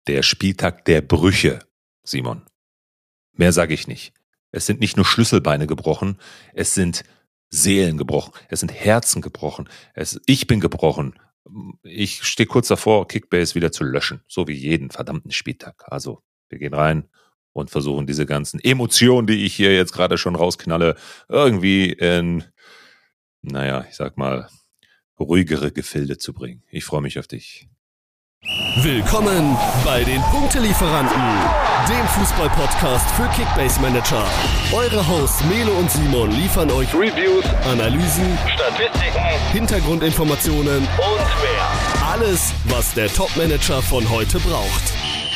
der Spieltag der Brüche, Simon. Mehr sage ich nicht. Es sind nicht nur Schlüsselbeine gebrochen, es sind Seelen gebrochen, es sind Herzen gebrochen, ich bin gebrochen. Ich stehe kurz davor, Kickbase wieder zu löschen, so wie jeden verdammten Spieltag. Also, wir gehen rein und versuchen diese ganzen Emotionen, die ich hier jetzt gerade schon rausknalle, irgendwie in, ich sag mal, ruhigere Gefilde zu bringen. Ich freue mich auf dich. Willkommen bei den Punktelieferanten, dem Fußball-Podcast für Kickbase-Manager. Eure Hosts Melo und Simon liefern euch Reviews, Analysen, Statistiken, Hintergrundinformationen und mehr. Alles, was der Top-Manager von heute braucht.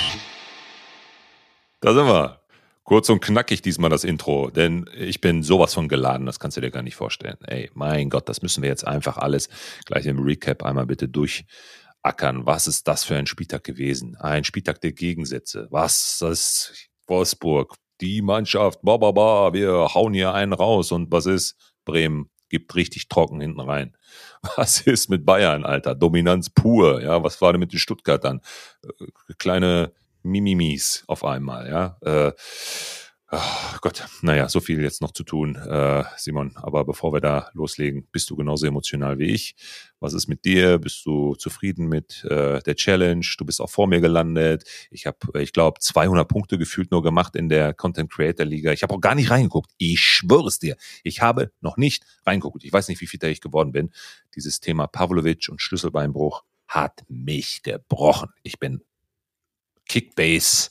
Da sind wir. Kurz und knackig diesmal das Intro, denn ich bin sowas von geladen, das kannst du dir gar nicht vorstellen. Ey, mein Gott, das müssen wir jetzt einfach alles gleich im Recap einmal bitte durchackern. Was ist das für ein Spieltag gewesen? Ein Spieltag der Gegensätze. Was ist Wolfsburg? Die Mannschaft, wir hauen hier einen raus. Und was ist? Bremen gibt richtig trocken hinten rein. Was ist mit Bayern, Alter? Dominanz pur. Ja, was war denn mit den Stuttgartern? Kleine Mimimis auf einmal, ja. Oh Gott, so viel jetzt noch zu tun, Simon. Aber bevor wir da loslegen, bist du genauso emotional wie ich? Was ist mit dir? Bist du zufrieden mit der Challenge? Du bist auch vor mir gelandet. Ich habe, ich glaube, 200 Punkte gefühlt nur gemacht in der Content Creator Liga. Ich habe auch gar nicht reingeguckt. Ich schwöre es dir. Ich habe noch nicht reingeguckt. Ich weiß nicht, wie viel ich geworden bin. Dieses Thema Pavlovic und Schlüsselbeinbruch hat mich gebrochen. Ich bin Kickbase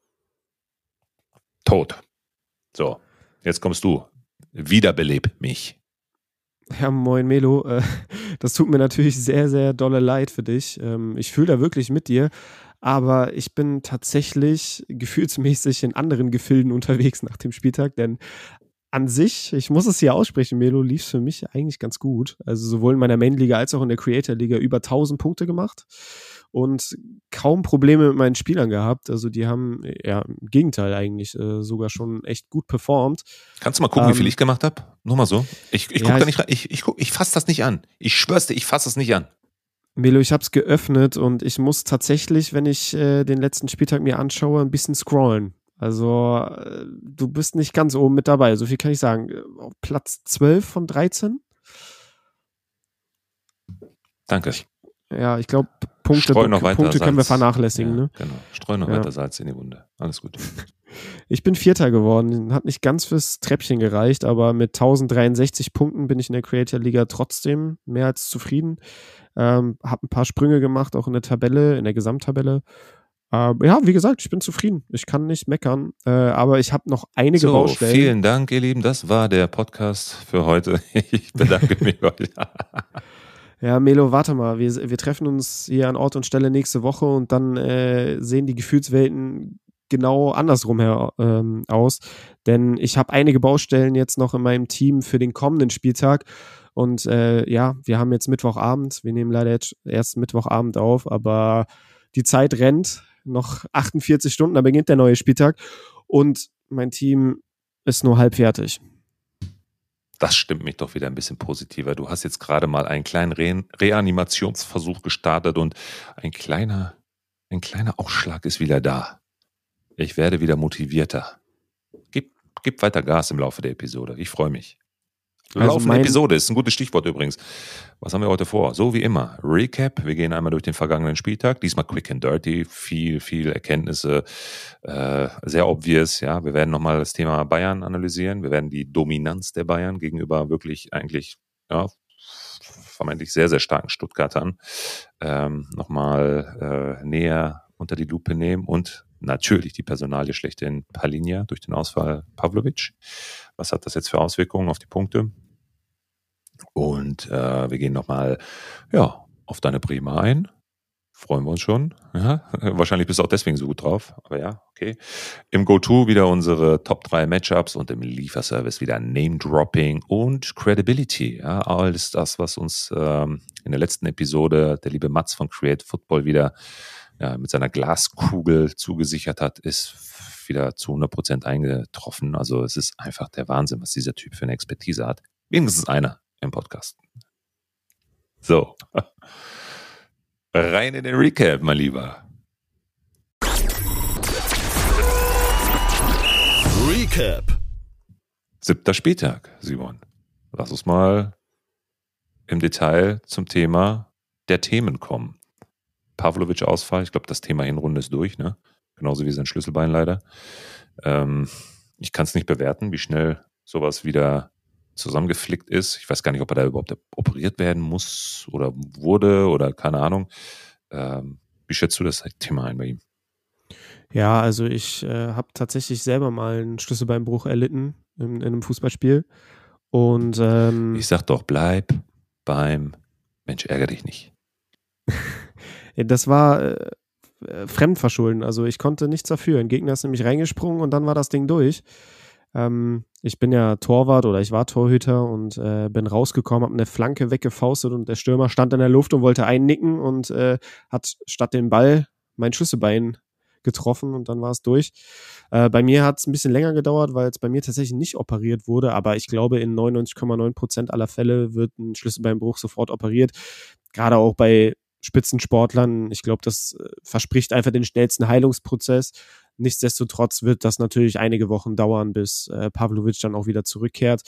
tot. So, jetzt kommst du. Wiederbeleb mich. Ja, moin Melo. Das tut mir natürlich sehr, sehr dolle leid für dich. Ich fühle da wirklich mit dir, aber ich bin tatsächlich gefühlsmäßig in anderen Gefilden unterwegs nach dem Spieltag, denn an sich, ich muss es hier aussprechen, Melo, lief es für mich eigentlich ganz gut. Also sowohl in meiner Main-Liga als auch in der Creator-Liga über 1000 Punkte gemacht und kaum Probleme mit meinen Spielern gehabt. Also die haben, ja, im Gegenteil eigentlich sogar schon echt gut performt. Kannst du mal gucken, wie viel ich gemacht habe? Nur mal so. Ich gucke da nicht rein. Ich fasse das nicht an. Ich schwör's dir, ich fasse das nicht an. Melo, ich habe es geöffnet und ich muss tatsächlich, wenn ich den letzten Spieltag mir anschaue, ein bisschen scrollen. Also du bist nicht ganz oben mit dabei, so viel kann ich sagen. Auf Platz 12 von 13. Danke. Ich glaube, Punkte können wir vernachlässigen. Ja, ne? Genau, streu noch weiter Salz in die Wunde. Alles gut. Ich bin Vierter geworden, hat nicht ganz fürs Treppchen gereicht, aber mit 1063 Punkten bin ich in der Creator Liga trotzdem mehr als zufrieden. Hab ein paar Sprünge gemacht, auch in der Tabelle, in der Gesamttabelle. Wie gesagt, ich bin zufrieden. Ich kann nicht meckern, aber ich habe noch einige Baustellen. Vielen Dank, ihr Lieben. Das war der Podcast für heute. Ich bedanke mich euch. Ja, Melo, warte mal. Wir treffen uns hier an Ort und Stelle nächste Woche und dann sehen die Gefühlswelten genau andersrum aus. Denn ich habe einige Baustellen jetzt noch in meinem Team für den kommenden Spieltag. Und wir haben jetzt Mittwochabend. Wir nehmen leider jetzt erst Mittwochabend auf, aber die Zeit rennt. Noch 48 Stunden, dann beginnt der neue Spieltag. Und mein Team ist nur halb fertig. Das stimmt mich doch wieder ein bisschen positiver. Du hast jetzt gerade mal einen kleinen Reanimationsversuch gestartet und ein kleiner Ausschlag ist wieder da. Ich werde wieder motivierter. Gib weiter Gas im Laufe der Episode. Ich freue mich. Laufende Episode ist ein gutes Stichwort übrigens. Was haben wir heute vor? So wie immer. Recap. Wir gehen einmal durch den vergangenen Spieltag. Diesmal quick and dirty. Viel Erkenntnisse. Sehr obvious. Ja, wir werden nochmal das Thema Bayern analysieren. Wir werden die Dominanz der Bayern gegenüber wirklich eigentlich, vermeintlich sehr, sehr starken Stuttgartern nochmal näher unter die Lupe nehmen und natürlich die Personalie schlechthin Palhinha durch den Ausfall Pavlovic. Was hat das jetzt für Auswirkungen auf die Punkte? Und wir gehen nochmal auf deine Bremer ein. Freuen wir uns schon. Ja, wahrscheinlich bist du auch deswegen so gut drauf. Aber ja, okay. Im Go-To wieder unsere Top 3 Matchups und im Lieferservice wieder Name-Dropping und Credibility. Ja, alles das, was uns in der letzten Episode der liebe Mats von Create Football wieder mit seiner Glaskugel zugesichert hat, ist wieder zu 100% eingetroffen. Also es ist einfach der Wahnsinn, was dieser Typ für eine Expertise hat. Wenigstens einer im Podcast. So. Rein in den Recap, mein Lieber. Recap. 7. Spieltag, Simon. Lass uns mal im Detail zum Thema der Themen kommen. Pavlovic-Ausfall, ich glaube, das Thema Hinrunde ist durch, ne? Genauso wie sein Schlüsselbein leider. Ich kann es nicht bewerten, wie schnell sowas wieder zusammengeflickt ist. Ich weiß gar nicht, ob er da überhaupt operiert werden muss oder wurde oder keine Ahnung. Wie schätzt du das Thema ein bei ihm? Ja, also ich habe tatsächlich selber mal einen Schlüsselbeinbruch erlitten in einem Fußballspiel. Und ich sag doch, bleib beim Mensch, ärgere dich nicht. Das war Fremdverschulden. Also ich konnte nichts dafür. Ein Gegner ist nämlich reingesprungen und dann war das Ding durch. Ich bin ja Torwart oder ich war Torhüter und bin rausgekommen, habe eine Flanke weggefaustet und der Stürmer stand in der Luft und wollte einnicken und hat statt dem Ball mein Schlüsselbein getroffen und dann war es durch. Bei mir hat es ein bisschen länger gedauert, weil es bei mir tatsächlich nicht operiert wurde, aber ich glaube, in 99,9% aller Fälle wird ein Schlüsselbeinbruch sofort operiert. Gerade auch bei Spitzensportlern. Ich glaube, das verspricht einfach den schnellsten Heilungsprozess. Nichtsdestotrotz wird das natürlich einige Wochen dauern, bis Pavlovic dann auch wieder zurückkehrt.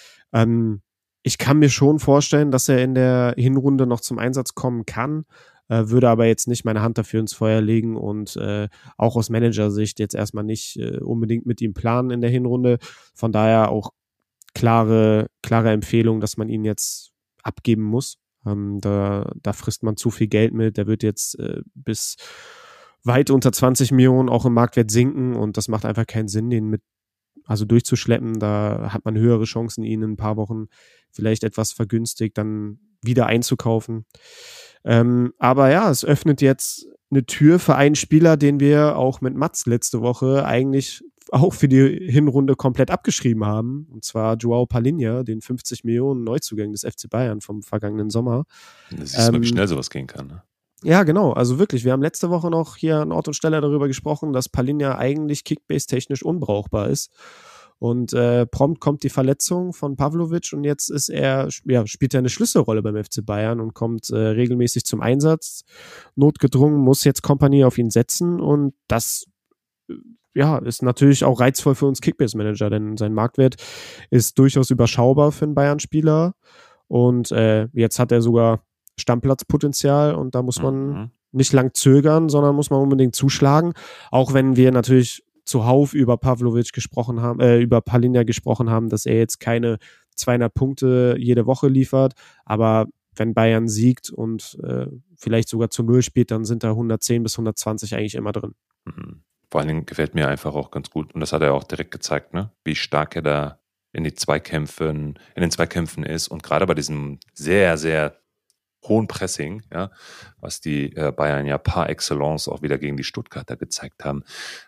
Ich kann mir schon vorstellen, dass er in der Hinrunde noch zum Einsatz kommen kann, würde aber jetzt nicht meine Hand dafür ins Feuer legen und auch aus Managersicht jetzt erstmal nicht unbedingt mit ihm planen in der Hinrunde. Von daher auch klare Empfehlung, dass man ihn jetzt abgeben muss. Da frisst man zu viel Geld mit. Der wird jetzt bis weit unter 20 Millionen auch im Marktwert sinken und das macht einfach keinen Sinn, den durchzuschleppen. Da hat man höhere Chancen, ihn in ein paar Wochen vielleicht etwas vergünstigt dann wieder einzukaufen. Aber ja, es öffnet jetzt eine Tür für einen Spieler, den wir auch mit Mats letzte Woche eigentlich auch für die Hinrunde komplett abgeschrieben haben. Und zwar João Palhinha, den 50 Millionen Neuzugang des FC Bayern vom vergangenen Sommer. Da siehst du mal, wie schnell sowas gehen kann, ne? Ja, genau. Also wirklich, wir haben letzte Woche noch hier an Ort und Stelle darüber gesprochen, dass Palhinha eigentlich Kickbase-technisch unbrauchbar ist. Und prompt kommt die Verletzung von Pavlovic und jetzt spielt er eine Schlüsselrolle beim FC Bayern und kommt regelmäßig zum Einsatz. Notgedrungen muss jetzt Kompanie auf ihn setzen und das ist natürlich auch reizvoll für uns Kickbase-Manager, denn sein Marktwert ist durchaus überschaubar für einen Bayern-Spieler und jetzt hat er sogar Stammplatzpotenzial und da muss man nicht lang zögern, sondern muss man unbedingt zuschlagen, auch wenn wir natürlich zuhauf über Pavlovic gesprochen haben, über Palhinha gesprochen haben, dass er jetzt keine 200 Punkte jede Woche liefert, aber wenn Bayern siegt und vielleicht sogar zu 0 spielt, dann sind da 110 bis 120 eigentlich immer drin. Vor allen Dingen gefällt mir einfach auch ganz gut, und das hat er auch direkt gezeigt, ne? Wie stark er da in den Zweikämpfen ist und gerade bei diesem sehr, sehr hohen Pressing, ja, was die Bayern ja par excellence auch wieder gegen die Stuttgarter gezeigt haben,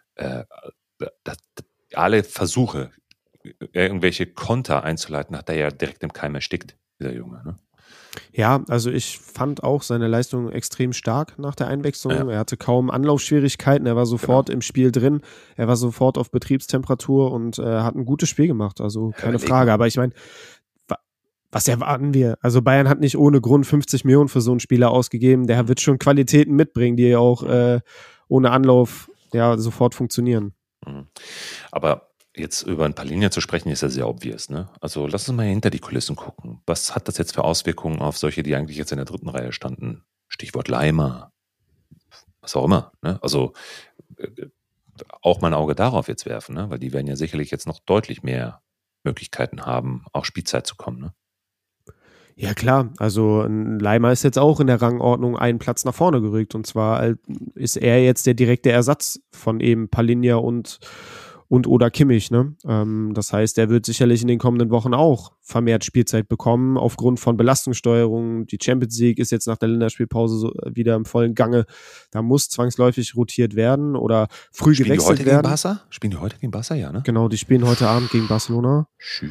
alle Versuche, irgendwelche Konter einzuleiten, hat er ja direkt im Keim erstickt, dieser Junge, ne? Ja, also ich fand auch seine Leistung extrem stark nach der Einwechslung. Ja. Er hatte kaum Anlaufschwierigkeiten, er war sofort im Spiel drin, er war sofort auf Betriebstemperatur und hat ein gutes Spiel gemacht, also keine Frage. Aber ich meine, was erwarten wir? Also Bayern hat nicht ohne Grund 50 Millionen für so einen Spieler ausgegeben, der wird schon Qualitäten mitbringen, die auch ohne Anlauf sofort funktionieren. Aber jetzt über ein Palhinha zu sprechen, ist ja sehr obvious, ne? Also lass uns mal hinter die Kulissen gucken. Was hat das jetzt für Auswirkungen auf solche, die eigentlich jetzt in der dritten Reihe standen? Stichwort Leimer, was auch immer, ne? Also auch mal ein Auge darauf jetzt werfen, ne? Weil die werden ja sicherlich jetzt noch deutlich mehr Möglichkeiten haben, auch Spielzeit zu kommen, ne? Ja klar, also ein Leimer ist jetzt auch in der Rangordnung einen Platz nach vorne gerückt und zwar ist er jetzt der direkte Ersatz von eben Palhinha und oder Kimmich, ne? Das heißt, er wird sicherlich in den kommenden Wochen auch vermehrt Spielzeit bekommen aufgrund von Belastungssteuerung. Die Champions League ist jetzt nach der Länderspielpause wieder im vollen Gange. Da muss zwangsläufig rotiert werden oder früh gewechselt werden. Spielen die heute gegen Barca? Ja, ne? Genau, die spielen heute Abend gegen Barcelona.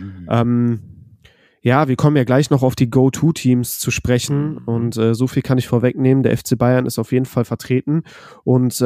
Ja, wir kommen ja gleich noch auf die Go-To-Teams zu sprechen und so viel kann ich vorwegnehmen. Der FC Bayern ist auf jeden Fall vertreten und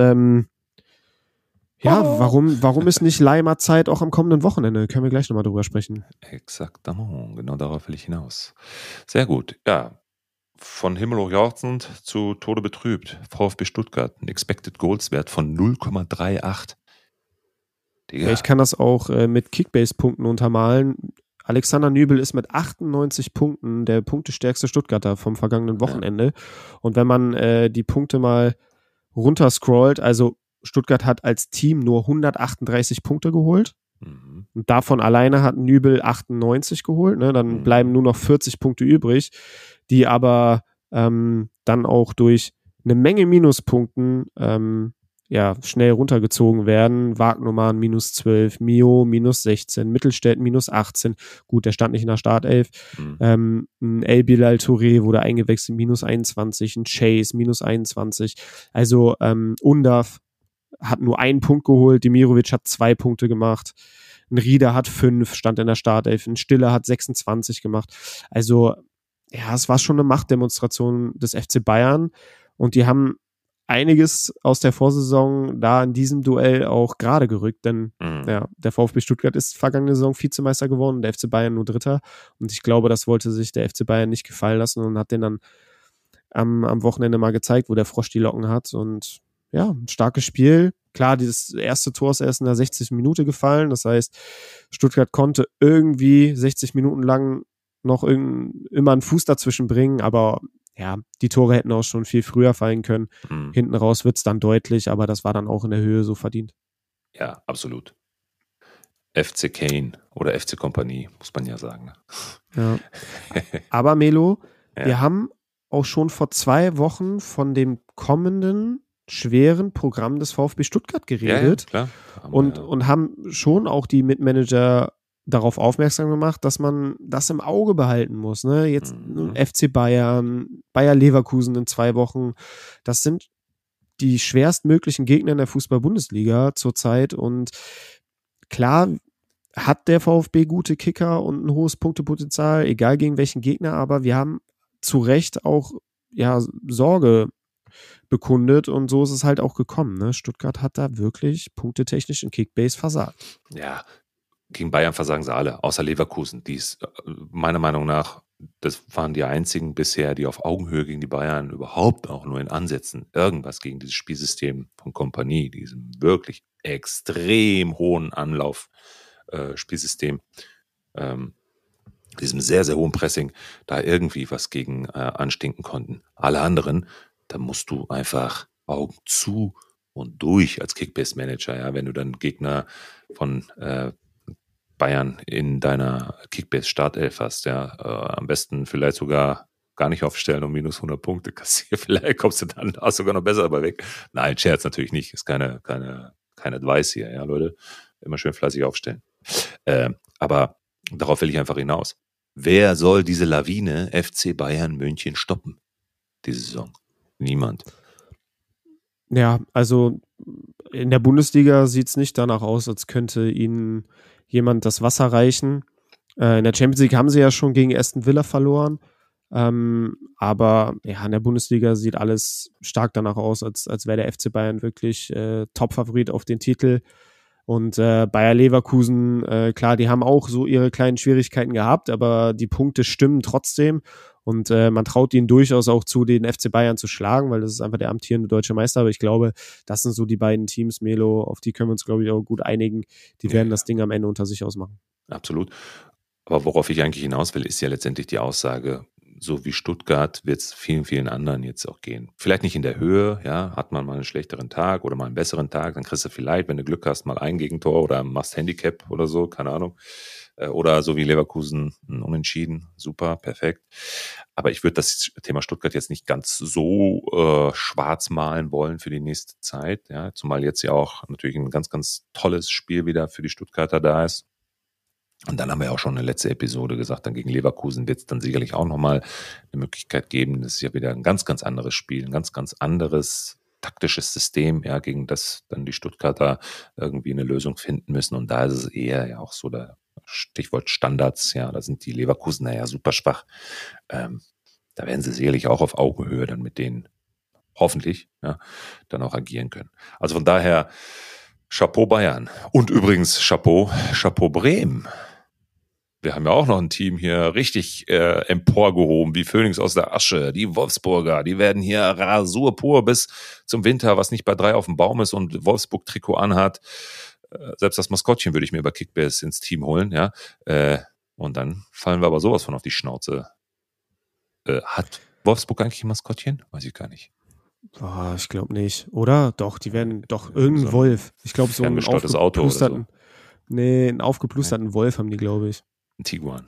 warum ist nicht Leimer-Zeit auch am kommenden Wochenende? Können wir gleich nochmal drüber sprechen. Exakt, genau darauf will ich hinaus. Sehr gut, ja. Von Himmel hoch jauchzend zu Tode betrübt. VfB Stuttgart, ein Expected Goals Wert von 0,38. Digga. Ja, ich kann das auch mit Kickbase-Punkten untermalen. Alexander Nübel ist mit 98 Punkten der punktestärkste Stuttgarter vom vergangenen Wochenende. Ja. Und wenn man die Punkte mal runterscrollt, also Stuttgart hat als Team nur 138 Punkte geholt. Mhm. Und davon alleine hat Nübel 98 geholt. Ne? Dann bleiben nur noch 40 Punkte übrig, die aber dann auch durch eine Menge Minuspunkten schnell runtergezogen werden. Wagnumann -12, Mio -16, Mittelstädt -18. Gut, der stand nicht in der Startelf. Ein El Bilal Touré wurde eingewechselt, -21. Ein Chase, -21. Also Undav hat nur einen Punkt geholt. Demirovic hat 2 Punkte gemacht. Ein Rieder hat 5, stand in der Startelf. Ein Stiller hat 26 gemacht. Also, ja, es war schon eine Machtdemonstration des FC Bayern. Und die haben einiges aus der Vorsaison da in diesem Duell auch gerade gerückt, denn der VfB Stuttgart ist vergangene Saison Vizemeister geworden, der FC Bayern nur Dritter, und ich glaube, das wollte sich der FC Bayern nicht gefallen lassen und hat den dann am Wochenende mal gezeigt, wo der Frosch die Locken hat, und ja, ein starkes Spiel. Klar, dieses erste Tor ist erst in der 60. Minute gefallen, das heißt, Stuttgart konnte irgendwie 60 Minuten lang noch immer einen Fuß dazwischen bringen, aber ja, die Tore hätten auch schon viel früher fallen können. Hinten raus wird es dann deutlich, aber das war dann auch in der Höhe so verdient. Ja, absolut. FC Kane oder FC Kompanie, muss man ja sagen. Ja. Aber Melo, wir haben auch schon vor 2 Wochen von dem kommenden schweren Programm des VfB Stuttgart geredet. Ja, klar. Und haben schon auch die Mitmanager darauf aufmerksam gemacht, dass man das im Auge behalten muss. Ne? Jetzt FC Bayern, Bayer Leverkusen in 2 Wochen, das sind die schwerstmöglichen Gegner in der Fußball-Bundesliga zurzeit, und klar hat der VfB gute Kicker und ein hohes Punktepotenzial, egal gegen welchen Gegner, aber wir haben zu Recht auch Sorge bekundet, und so ist es halt auch gekommen. Ne? Stuttgart hat da wirklich punktetechnisch in Kickbase versagt. Ja, gegen Bayern versagen sie alle, außer Leverkusen. Die ist meiner Meinung nach, das waren die einzigen bisher, die auf Augenhöhe gegen die Bayern überhaupt auch nur in Ansätzen irgendwas gegen dieses Spielsystem von Kompanie, diesem wirklich extrem hohen Anlauf-Spielsystem, diesem sehr, sehr hohen Pressing, da irgendwie was gegen anstinken konnten. Alle anderen, da musst du einfach Augen zu und durch als Kickbase-Manager, ja, wenn du dann Gegner von Bayern in deiner Kickbase-Startelf hast, ja, am besten vielleicht sogar gar nicht aufstellen und -100 Punkte kassieren, vielleicht kommst du dann auch sogar noch besser dabei weg. Nein, Scherz natürlich nicht, ist keine Advice hier, ja, Leute, immer schön fleißig aufstellen. Aber darauf will ich einfach hinaus. Wer soll diese Lawine FC Bayern München stoppen, diese Saison? Niemand. Ja, also in der Bundesliga sieht es nicht danach aus, als könnte ihnen jemand das Wasser reichen. In der Champions League haben sie ja schon gegen Aston Villa verloren. Aber ja, in der Bundesliga sieht alles stark danach aus, als wäre der FC Bayern wirklich Top-Favorit auf den Titel. Und Bayer Leverkusen, klar, die haben auch so ihre kleinen Schwierigkeiten gehabt, aber die Punkte stimmen trotzdem. Und man traut ihnen durchaus auch zu, den FC Bayern zu schlagen, weil das ist einfach der amtierende deutsche Meister. Aber ich glaube, das sind so die beiden Teams, Melo, auf die können wir uns, glaube ich, auch gut einigen. Die werden das Ding am Ende unter sich ausmachen. Absolut. Aber worauf ich eigentlich hinaus will, ist ja letztendlich die Aussage, so wie Stuttgart wird es vielen, vielen anderen jetzt auch gehen. Vielleicht nicht in der Höhe, ja, hat man mal einen schlechteren Tag oder mal einen besseren Tag, dann kriegst du vielleicht, wenn du Glück hast, mal ein Gegentor oder machst Handicap oder so, keine Ahnung. Oder so wie Leverkusen ein Unentschieden, super, perfekt. Aber ich würde das Thema Stuttgart jetzt nicht ganz so schwarz malen wollen für die nächste Zeit, ja, zumal jetzt ja auch natürlich ein ganz, ganz tolles Spiel wieder für die Stuttgarter da ist. Und dann haben wir auch schon in der letzten Episode gesagt, dann gegen Leverkusen wird es dann sicherlich auch nochmal eine Möglichkeit geben. Das ist ja wieder ein ganz, ganz anderes Spiel, ein ganz, ganz anderes taktisches System, ja, gegen das dann die Stuttgarter irgendwie eine Lösung finden müssen. Und da ist es eher ja auch so der Stichwort Standards, ja, da sind die Leverkusener ja super schwach. Da werden sie sicherlich auch auf Augenhöhe dann mit denen hoffentlich, ja, dann auch agieren können. Also von daher Chapeau Bayern. Und übrigens Chapeau Bremen. Wir haben ja auch noch ein Team hier richtig emporgehoben, wie Phönix aus der Asche. Die Wolfsburger, die werden hier Rasur pur bis zum Winter, was nicht bei 3 auf dem Baum ist und Wolfsburg-Trikot anhat. Selbst das Maskottchen würde ich mir über Kickbase ins Team holen, ja. Und dann fallen wir aber sowas von auf die Schnauze. Hat Wolfsburg eigentlich ein Maskottchen? Weiß ich gar nicht. Oh, ich glaube nicht. Oder? Doch, die werden doch irgendein so Wolf. Ich glaube, so ein aufgeplusterten Auto. Nee, einen aufgeplusterten Wolf haben die, glaube ich. Ein Tiguan.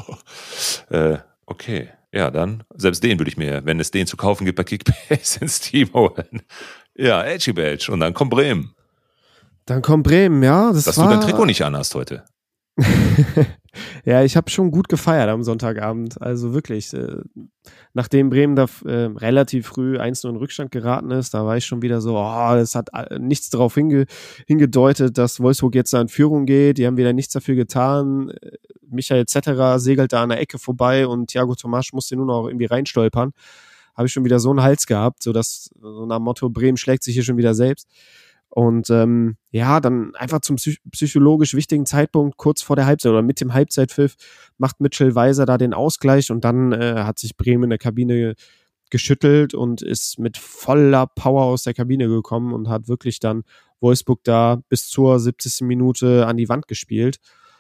Okay. Ja, dann, selbst den würde ich mir, wenn es den zu kaufen gibt bei Kickbase, ins Team holen. Ja, Edgy Badge. Und dann kommt Bremen. Dann kommt Bremen, ja. Dass du dein Trikot nicht anhast heute. Ja, ich habe schon gut gefeiert am Sonntagabend. Also wirklich, nachdem Bremen da relativ früh 1-0 in Rückstand geraten ist, da war ich schon wieder so, es hat nichts darauf hingedeutet, dass Wolfsburg jetzt da in Führung geht. Die haben wieder nichts dafür getan. Michael Zetterer segelt da an der Ecke vorbei und Thiago Tomasch musste nur noch irgendwie reinstolpern. Habe ich schon wieder so einen Hals gehabt, so nach dem Motto, Bremen schlägt sich hier schon wieder selbst. Und dann einfach zum psychologisch wichtigen Zeitpunkt, kurz vor der Halbzeit oder mit dem Halbzeitpfiff, macht Mitchell Weiser da den Ausgleich und dann hat sich Bremen in der Kabine geschüttelt und ist mit voller Power aus der Kabine gekommen und hat wirklich dann Wolfsburg da bis zur 70. Minute an die Wand gespielt.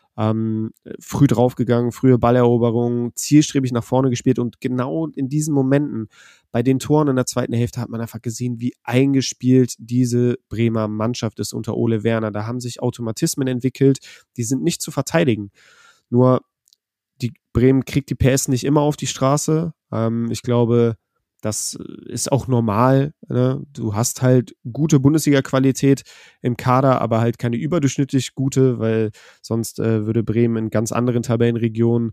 Früh draufgegangen, frühe Balleroberung, zielstrebig nach vorne gespielt und genau in diesen Momenten, bei den Toren in der zweiten Hälfte, hat man einfach gesehen, wie eingespielt diese Bremer Mannschaft ist unter Ole Werner. Da haben sich Automatismen entwickelt, die sind nicht zu verteidigen. Nur die Bremen kriegt die PS nicht immer auf die Straße. Ich glaube, das ist auch normal. Ne? Du hast halt gute Bundesliga-Qualität im Kader, aber halt keine überdurchschnittlich gute, weil sonst würde Bremen in ganz anderen Tabellenregionen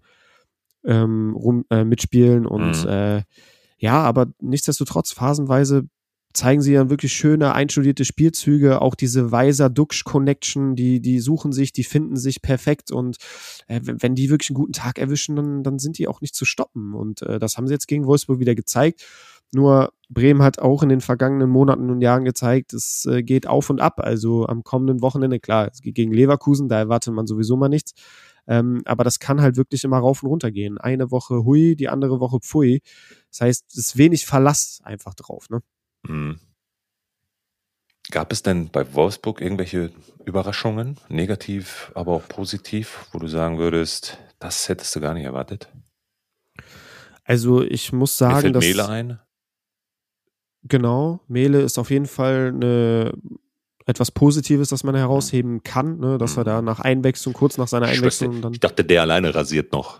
mitspielen. Und aber nichtsdestotrotz, phasenweise zeigen sie ja wirklich schöne, einstudierte Spielzüge, auch diese Weiser-Duxch-Connection, die suchen sich, die finden sich perfekt und wenn die wirklich einen guten Tag erwischen, dann sind die auch nicht zu stoppen und das haben sie jetzt gegen Wolfsburg wieder gezeigt. Nur Bremen hat auch in den vergangenen Monaten und Jahren gezeigt, es geht auf und ab, also am kommenden Wochenende, klar, es geht gegen Leverkusen, da erwartet man sowieso mal nichts, aber das kann halt wirklich immer rauf und runter gehen. Eine Woche hui, die andere Woche pfui. Das heißt, es ist wenig Verlass einfach drauf, ne? Mhm. Gab es denn bei Wolfsburg irgendwelche Überraschungen, negativ, aber auch positiv, wo du sagen würdest, das hättest du gar nicht erwartet? Also ich muss sagen, mir fällt Mehle ein. Genau, Mehle ist auf jeden Fall etwas Positives, das man herausheben kann, ne? Dass er da nach Einwechslung, kurz nach seiner Einwechslung dann. Ich dachte, der alleine rasiert noch.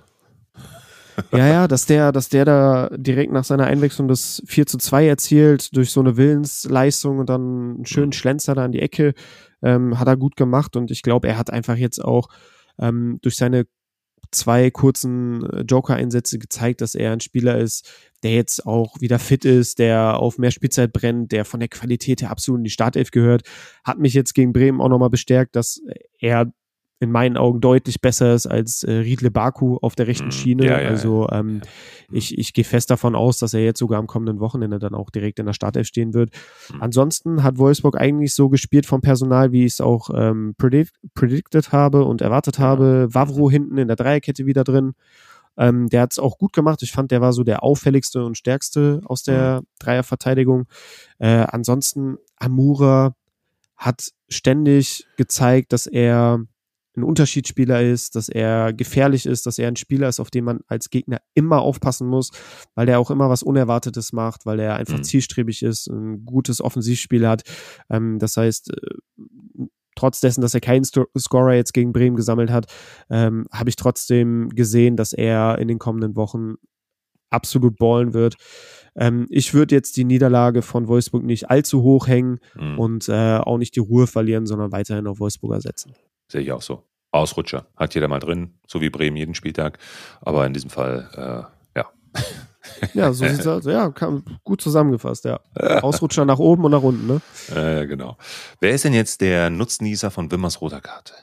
Ja, dass der da direkt nach seiner Einwechslung das 4:2 erzielt, durch so eine Willensleistung und dann einen schönen Schlenzer da in die Ecke, hat er gut gemacht und ich glaube, er hat einfach jetzt auch durch seine 2 kurzen Joker-Einsätze gezeigt, dass er ein Spieler ist, der jetzt auch wieder fit ist, der auf mehr Spielzeit brennt, der von der Qualität her absolut in die Startelf gehört, hat mich jetzt gegen Bremen auch nochmal bestärkt, dass er in meinen Augen deutlich besser ist als Riedle Baku auf der rechten Schiene. Ich gehe fest davon aus, dass er jetzt sogar am kommenden Wochenende dann auch direkt in der Startelf stehen wird. Ansonsten hat Wolfsburg eigentlich so gespielt vom Personal, wie ich es auch predicted habe und erwartet habe. Wawro hinten in der Dreierkette wieder drin. Der hat es auch gut gemacht. Ich fand, der war so der auffälligste und stärkste aus der Dreierverteidigung. Ansonsten Amura hat ständig gezeigt, dass er ein Unterschiedsspieler ist, dass er gefährlich ist, dass er ein Spieler ist, auf den man als Gegner immer aufpassen muss, weil der auch immer was Unerwartetes macht, weil er einfach zielstrebig ist, ein gutes Offensivspiel hat. Das heißt, trotz dessen, dass er keinen Scorer jetzt gegen Bremen gesammelt hat, habe ich trotzdem gesehen, dass er in den kommenden Wochen absolut ballen wird. Ich würde jetzt die Niederlage von Wolfsburg nicht allzu hoch hängen und auch nicht die Ruhe verlieren, sondern weiterhin auf Wolfsburger setzen. Sehe ich auch so. Ausrutscher. Hat jeder mal drin, so wie Bremen jeden Spieltag. Aber in diesem Fall, ja. Ja, so sieht's aus. Ja, gut zusammengefasst, ja. Ausrutscher nach oben und nach unten, ne? Genau. Wer ist denn jetzt der Nutznießer von Wimmers roter Karte?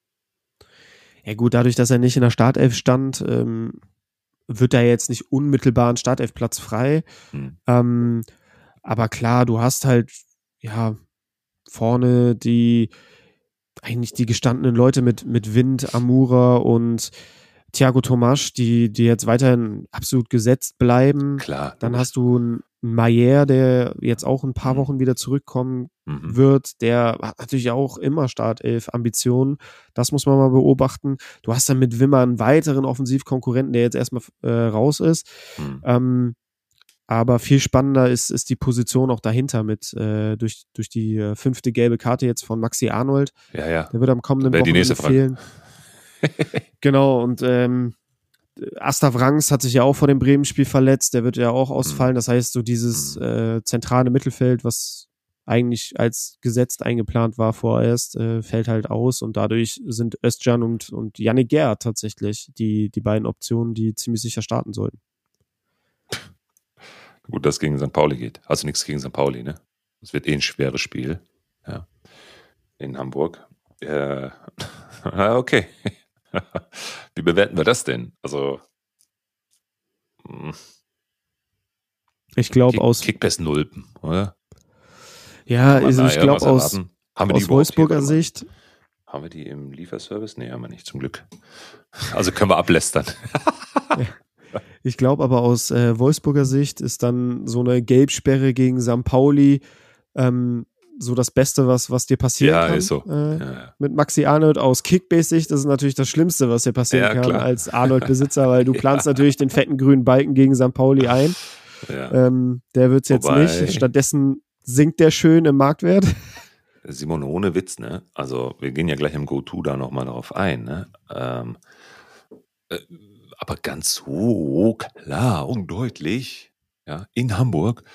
Ja gut, dadurch, dass er nicht in der Startelf stand, wird da jetzt nicht unmittelbar ein Startelfplatz frei. Aber klar, du hast halt, ja, vorne eigentlich die gestandenen Leute mit Wind, Amura und Thiago Tomasch, die jetzt weiterhin absolut gesetzt bleiben. Klar. Dann hast du einen Maier, der jetzt auch ein paar Wochen wieder zurückkommen wird, der hat natürlich auch immer Startelf-Ambitionen. Das muss man mal beobachten. Du hast dann mit Wimmer einen weiteren Offensivkonkurrenten, der jetzt erstmal raus ist. Aber viel spannender ist die Position auch dahinter mit durch die 5. gelbe Karte jetzt von Maxi Arnold. Ja. Der wird am kommenden Wochenende fehlen. Genau, und Asta Wrangs hat sich ja auch vor dem Bremen-Spiel verletzt, der wird ja auch ausfallen. Das heißt, so dieses zentrale Mittelfeld, was eigentlich als gesetzt eingeplant war vorerst, fällt halt aus und dadurch sind Özcan und Yannick Gerhardt tatsächlich die beiden Optionen, die ziemlich sicher starten sollten. Gut, dass es gegen St. Pauli geht. Also nichts gegen St. Pauli, ne? Es wird ein schweres Spiel. Ja. In Hamburg. Okay. Wie bewerten wir das denn? Also ich glaube aus Kickbase Nulpen, oder? Ja, also ich glaube aus Wolfsburger Sicht. Haben wir die im Lieferservice? Nee, haben wir nicht, zum Glück. Also können wir ablästern. Ich glaube aber aus Wolfsburger Sicht ist dann so eine Gelbsperre gegen St. Pauli so das Beste, was dir passieren kann. Ist so. Mit Maxi Arnold aus Kickbase-Sicht, das ist natürlich das Schlimmste, was dir passieren kann klar. als Arnold-Besitzer, weil du planst natürlich den fetten grünen Balken gegen St. Pauli ein. Ja. Der wird es jetzt nicht. Stattdessen sinkt der schön im Marktwert. Simon, ohne Witz, ne? Also wir gehen ja gleich im Go-To da nochmal darauf ein, ne? Aber ganz so klar und deutlich, ja, in Hamburg,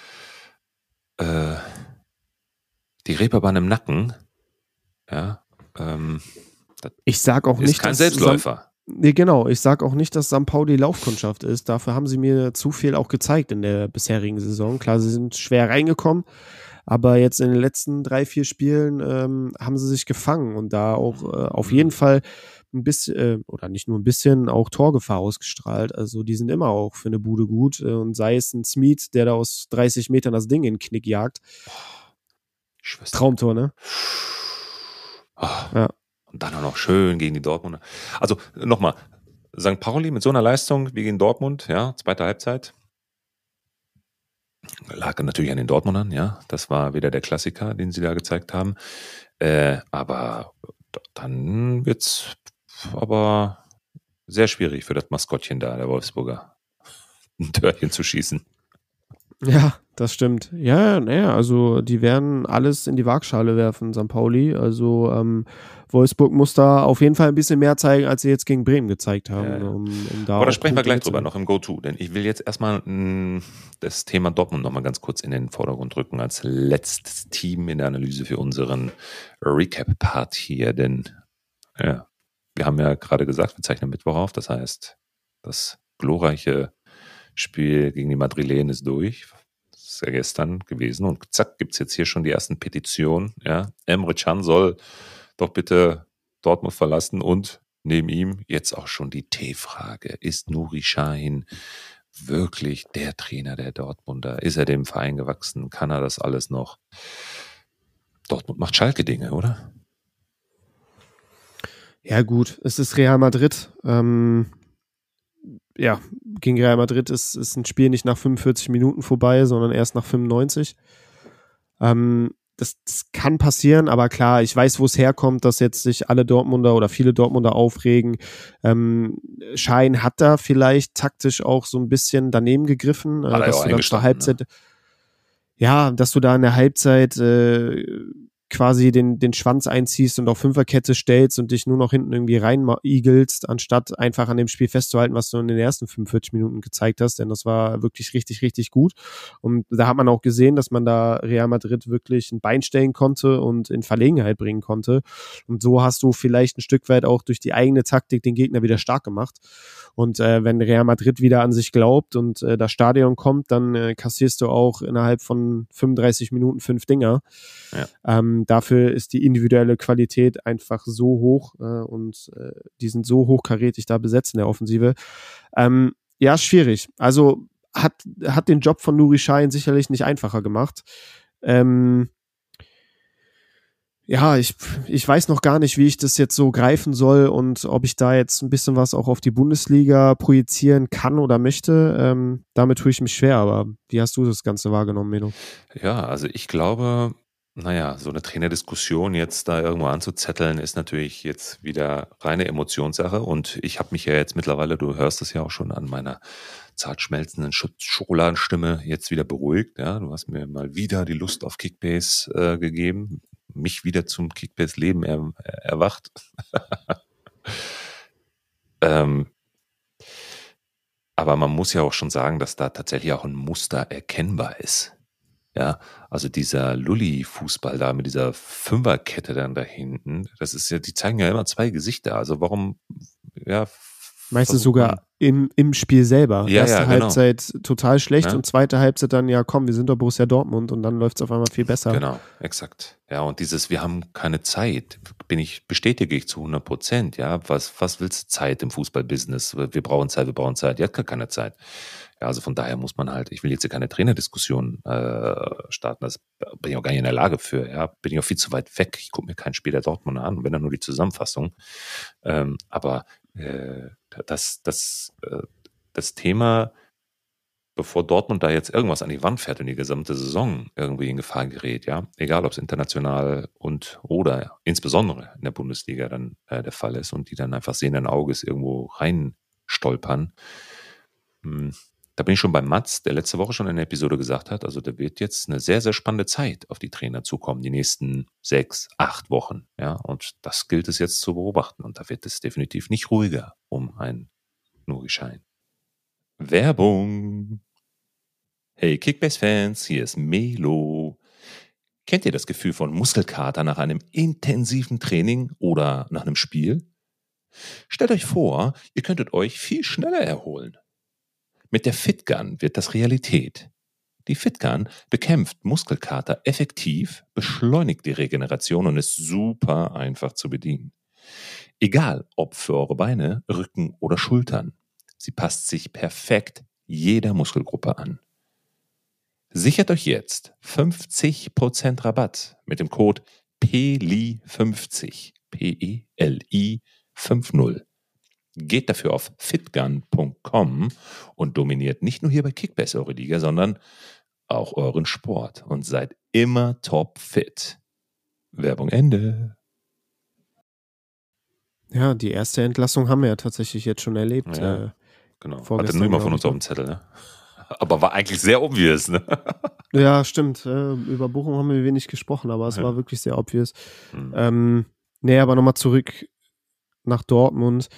die Reeperbahn im Nacken, ja, ich sag auch nicht, ist kein Selbstläufer. Nee, genau. Ich sag auch nicht, dass St. Pauli Laufkundschaft ist. Dafür haben sie mir zu viel auch gezeigt in der bisherigen Saison. Klar, sie sind schwer reingekommen, aber jetzt in den letzten 3-4 Spielen haben sie sich gefangen und da auch auf jeden Fall ein bisschen, oder nicht nur ein bisschen, auch Torgefahr ausgestrahlt. Also die sind immer auch für eine Bude gut. Und sei es ein Smith, der da aus 30 Metern das Ding in den Knick jagt. Traumtor, ne? Ja. Und dann auch noch schön gegen die Dortmunder. Also nochmal, St. Pauli mit so einer Leistung wie gegen Dortmund, ja, zweite Halbzeit. Lag natürlich an den Dortmundern, ja. Das war wieder der Klassiker, den sie da gezeigt haben. Aber dann wird's aber sehr schwierig für das Maskottchen da, der Wolfsburger, ein Törchen zu schießen. Ja, das stimmt. Ja, naja, also die werden alles in die Waagschale werfen, St. Pauli. Also Wolfsburg muss da auf jeden Fall ein bisschen mehr zeigen, als sie jetzt gegen Bremen gezeigt haben. Ja. Um da aber da sprechen wir gleich drüber, noch im Go-To. Denn ich will jetzt erstmal das Thema Dortmund nochmal ganz kurz in den Vordergrund rücken, als letztes Team in der Analyse für unseren Recap-Part hier. Denn ja, wir haben ja gerade gesagt, wir zeichnen Mittwoch auf. Das heißt, das glorreiche Spiel gegen die Madrilen ist durch. Das ist ja gestern gewesen. Und zack, gibt es jetzt hier schon die ersten Petitionen. Ja, Emre Can soll doch bitte Dortmund verlassen und neben ihm jetzt auch schon die T-Frage. Ist Nuri Sahin wirklich der Trainer der Dortmunder? Ist er dem Verein gewachsen? Kann er das alles noch? Dortmund macht Schalke-Dinge, oder? Ja gut, es ist Real Madrid. Ja, gegen Real Madrid ist ein Spiel nicht nach 45 Minuten vorbei, sondern erst nach 95. Das kann passieren, aber klar, ich weiß, wo es herkommt, dass jetzt sich alle Dortmunder oder viele Dortmunder aufregen. Sahin hat da vielleicht taktisch auch so ein bisschen daneben gegriffen, dass du dann zur Halbzeit, ja, dass du da in der Halbzeit quasi den Schwanz einziehst und auf Fünferkette stellst und dich nur noch hinten irgendwie reinigelst, anstatt einfach an dem Spiel festzuhalten, was du in den ersten 45 Minuten gezeigt hast, denn das war wirklich richtig, richtig gut. Und da hat man auch gesehen, dass man da Real Madrid wirklich ein Bein stellen konnte und in Verlegenheit bringen konnte. Und so hast du vielleicht ein Stück weit auch durch die eigene Taktik den Gegner wieder stark gemacht. Und wenn Real Madrid wieder an sich glaubt und das Stadion kommt, dann kassierst du auch innerhalb von 35 Minuten 5 Dinger. Ja. Dafür ist die individuelle Qualität einfach so hoch und die sind so hochkarätig da besetzt in der Offensive. Ja, schwierig. Also hat den Job von Nuri Sahin sicherlich nicht einfacher gemacht. Ja, ich weiß noch gar nicht, wie ich das jetzt so greifen soll und ob ich da jetzt ein bisschen was auch auf die Bundesliga projizieren kann oder möchte. Damit tue ich mich schwer, aber wie hast du das Ganze wahrgenommen, Melo? Ja, also ich glaube, naja, so eine Trainerdiskussion jetzt da irgendwo anzuzetteln, ist natürlich jetzt wieder reine Emotionssache. Und ich habe mich ja jetzt mittlerweile, du hörst es ja auch schon an meiner zart schmelzenden Schokoladenstimme, jetzt wieder beruhigt. Ja, du hast mir mal wieder die Lust auf Kickbase gegeben, mich wieder zum Kickbase-Leben erwacht. Aber man muss ja auch schon sagen, dass da tatsächlich auch ein Muster erkennbar ist. Ja, also dieser Lulli-Fußball da mit dieser Fünferkette dann da hinten, das ist ja, die zeigen ja immer zwei Gesichter. Also warum, ja, Meistens sogar im Spiel selber. Ja, Erste ja, genau. Halbzeit total schlecht Ja. und zweite Halbzeit dann, ja komm, wir sind doch Borussia Dortmund und dann läuft es auf einmal viel besser. Genau, exakt. Ja, und dieses, wir haben keine Zeit, bestätige ich zu 100%. Ja, was willst du Zeit im Fußballbusiness? Wir brauchen Zeit. Die hat gar keine Zeit. Ja, also von daher muss man halt, ich will jetzt hier keine Trainerdiskussion starten, das bin ich auch gar nicht in der Lage für. Ja, bin ich auch viel zu weit weg. Ich gucke mir kein Spiel der Dortmunder an, wenn dann nur die Zusammenfassung. Aber das Thema, bevor Dortmund da jetzt irgendwas an die Wand fährt und die gesamte Saison irgendwie in Gefahr gerät, ja, egal ob es international oder insbesondere in der Bundesliga dann der Fall ist und die dann einfach sehenden Auges irgendwo reinstolpern. Da bin ich schon bei Mats, der letzte Woche schon in der Episode gesagt hat, also da wird jetzt eine sehr, sehr spannende Zeit auf die Trainer zukommen, die nächsten 6, 8 Wochen, ja, und das gilt es jetzt zu beobachten und da wird es definitiv nicht ruhiger um einen Nuri Sahin. Werbung! Hey Kickbase-Fans, hier ist Melo. Kennt ihr das Gefühl von Muskelkater nach einem intensiven Training oder nach einem Spiel? Stellt euch vor, ihr könntet euch viel schneller erholen. Mit der FitGun wird das Realität. Die FitGun bekämpft Muskelkater effektiv, beschleunigt die Regeneration und ist super einfach zu bedienen. Egal ob für eure Beine, Rücken oder Schultern. Sie passt sich perfekt jeder Muskelgruppe an. Sichert euch jetzt 50% Rabatt mit dem Code PELI50, P-E-L-I 50. Geht dafür auf fitgun.com und dominiert nicht nur hier bei Kickbase eure Liga, sondern auch euren Sport und seid immer top fit. Werbung Ende. Ja, die erste Entlassung haben wir ja tatsächlich jetzt schon erlebt. Ja, genau. Hatte vorgestern, niemand von glaub uns ich, auf dem Zettel, ne? Aber war eigentlich sehr obvious, ne? Ja, stimmt. Über Bochum haben wir wenig gesprochen, aber es Ja. war wirklich sehr obvious. Nee, aber nochmal zurück nach Dortmund.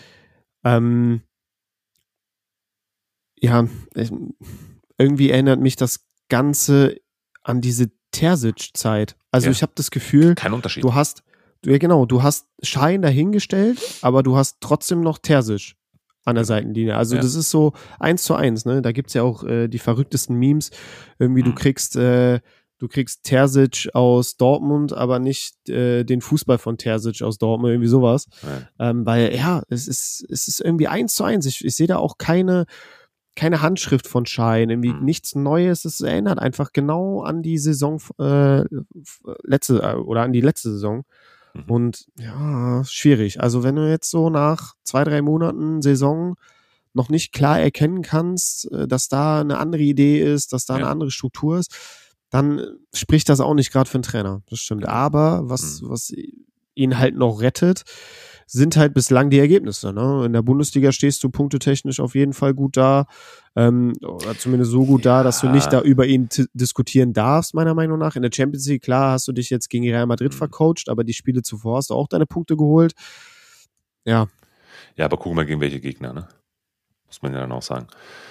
Ja, irgendwie erinnert mich das Ganze an diese Terzic-Zeit. Also Ja. ich habe das Gefühl, Kein Unterschied. du hast Schein dahingestellt, aber du hast trotzdem noch Terzic an der Seitenlinie. Also Ja. das ist so 1:1, ne? Da gibt's ja auch die verrücktesten Memes. Irgendwie du kriegst Terzic aus Dortmund, aber nicht den Fußball von Terzic aus Dortmund, irgendwie sowas. Ja. Weil ja, es ist irgendwie 1:1. Ich sehe da auch keine Handschrift von Schein, irgendwie nichts Neues. Es erinnert einfach genau an die Saison an die letzte Saison. Und ja, schwierig. Also wenn du jetzt so nach 2, 3 Monaten Saison noch nicht klar erkennen kannst, dass da eine andere Idee ist, dass da eine andere Struktur ist, dann spricht das auch nicht gerade für einen Trainer. Das stimmt. Aber was ihn halt noch rettet, sind halt bislang die Ergebnisse. Ne? In der Bundesliga stehst du punktetechnisch auf jeden Fall gut da, oder zumindest so gut da, dass du nicht da über ihn diskutieren darfst, meiner Meinung nach. In der Champions League, klar, hast du dich jetzt gegen Real Madrid vercoacht, aber die Spiele zuvor hast du auch deine Punkte geholt. Ja. Ja, aber guck mal, gegen welche Gegner, ne? Muss man ja dann auch sagen.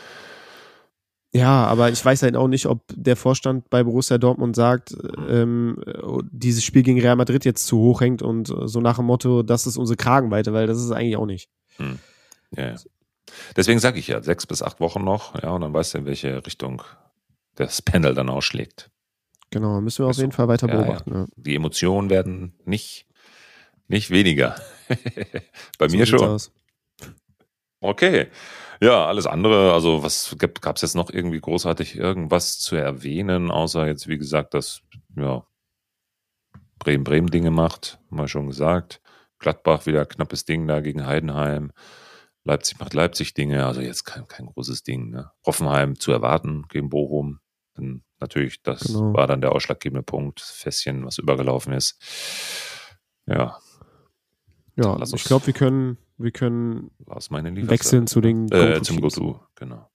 Ja, aber ich weiß halt auch nicht, ob der Vorstand bei Borussia Dortmund sagt, dieses Spiel gegen Real Madrid jetzt zu hoch hängt und so nach dem Motto, das ist unsere Kragenweite, weil das ist eigentlich auch nicht. Ja. Deswegen sage ich ja, 6 bis 8 Wochen noch, ja, und dann weißt du, in welche Richtung das Pendel dann ausschlägt. Genau, müssen wir auf jeden Fall weiter beobachten. Ja. Die Emotionen werden nicht weniger. Bei mir schon. Aus. Okay. Ja, alles andere, also gab es jetzt noch irgendwie großartig irgendwas zu erwähnen, außer jetzt, wie gesagt, dass, ja, Bremen-Ding gemacht, haben wir schon gesagt. Gladbach wieder knappes Ding da gegen Heidenheim. Leipzig macht Leipzig-Dinge, also jetzt kein großes Ding. Ne? Hoffenheim zu erwarten gegen Bochum. Dann natürlich, das war dann der ausschlaggebende Punkt. Fässchen, was übergelaufen ist. Ja. Ja, ich glaube, wir können wechseln zu den zum Go-To, genau.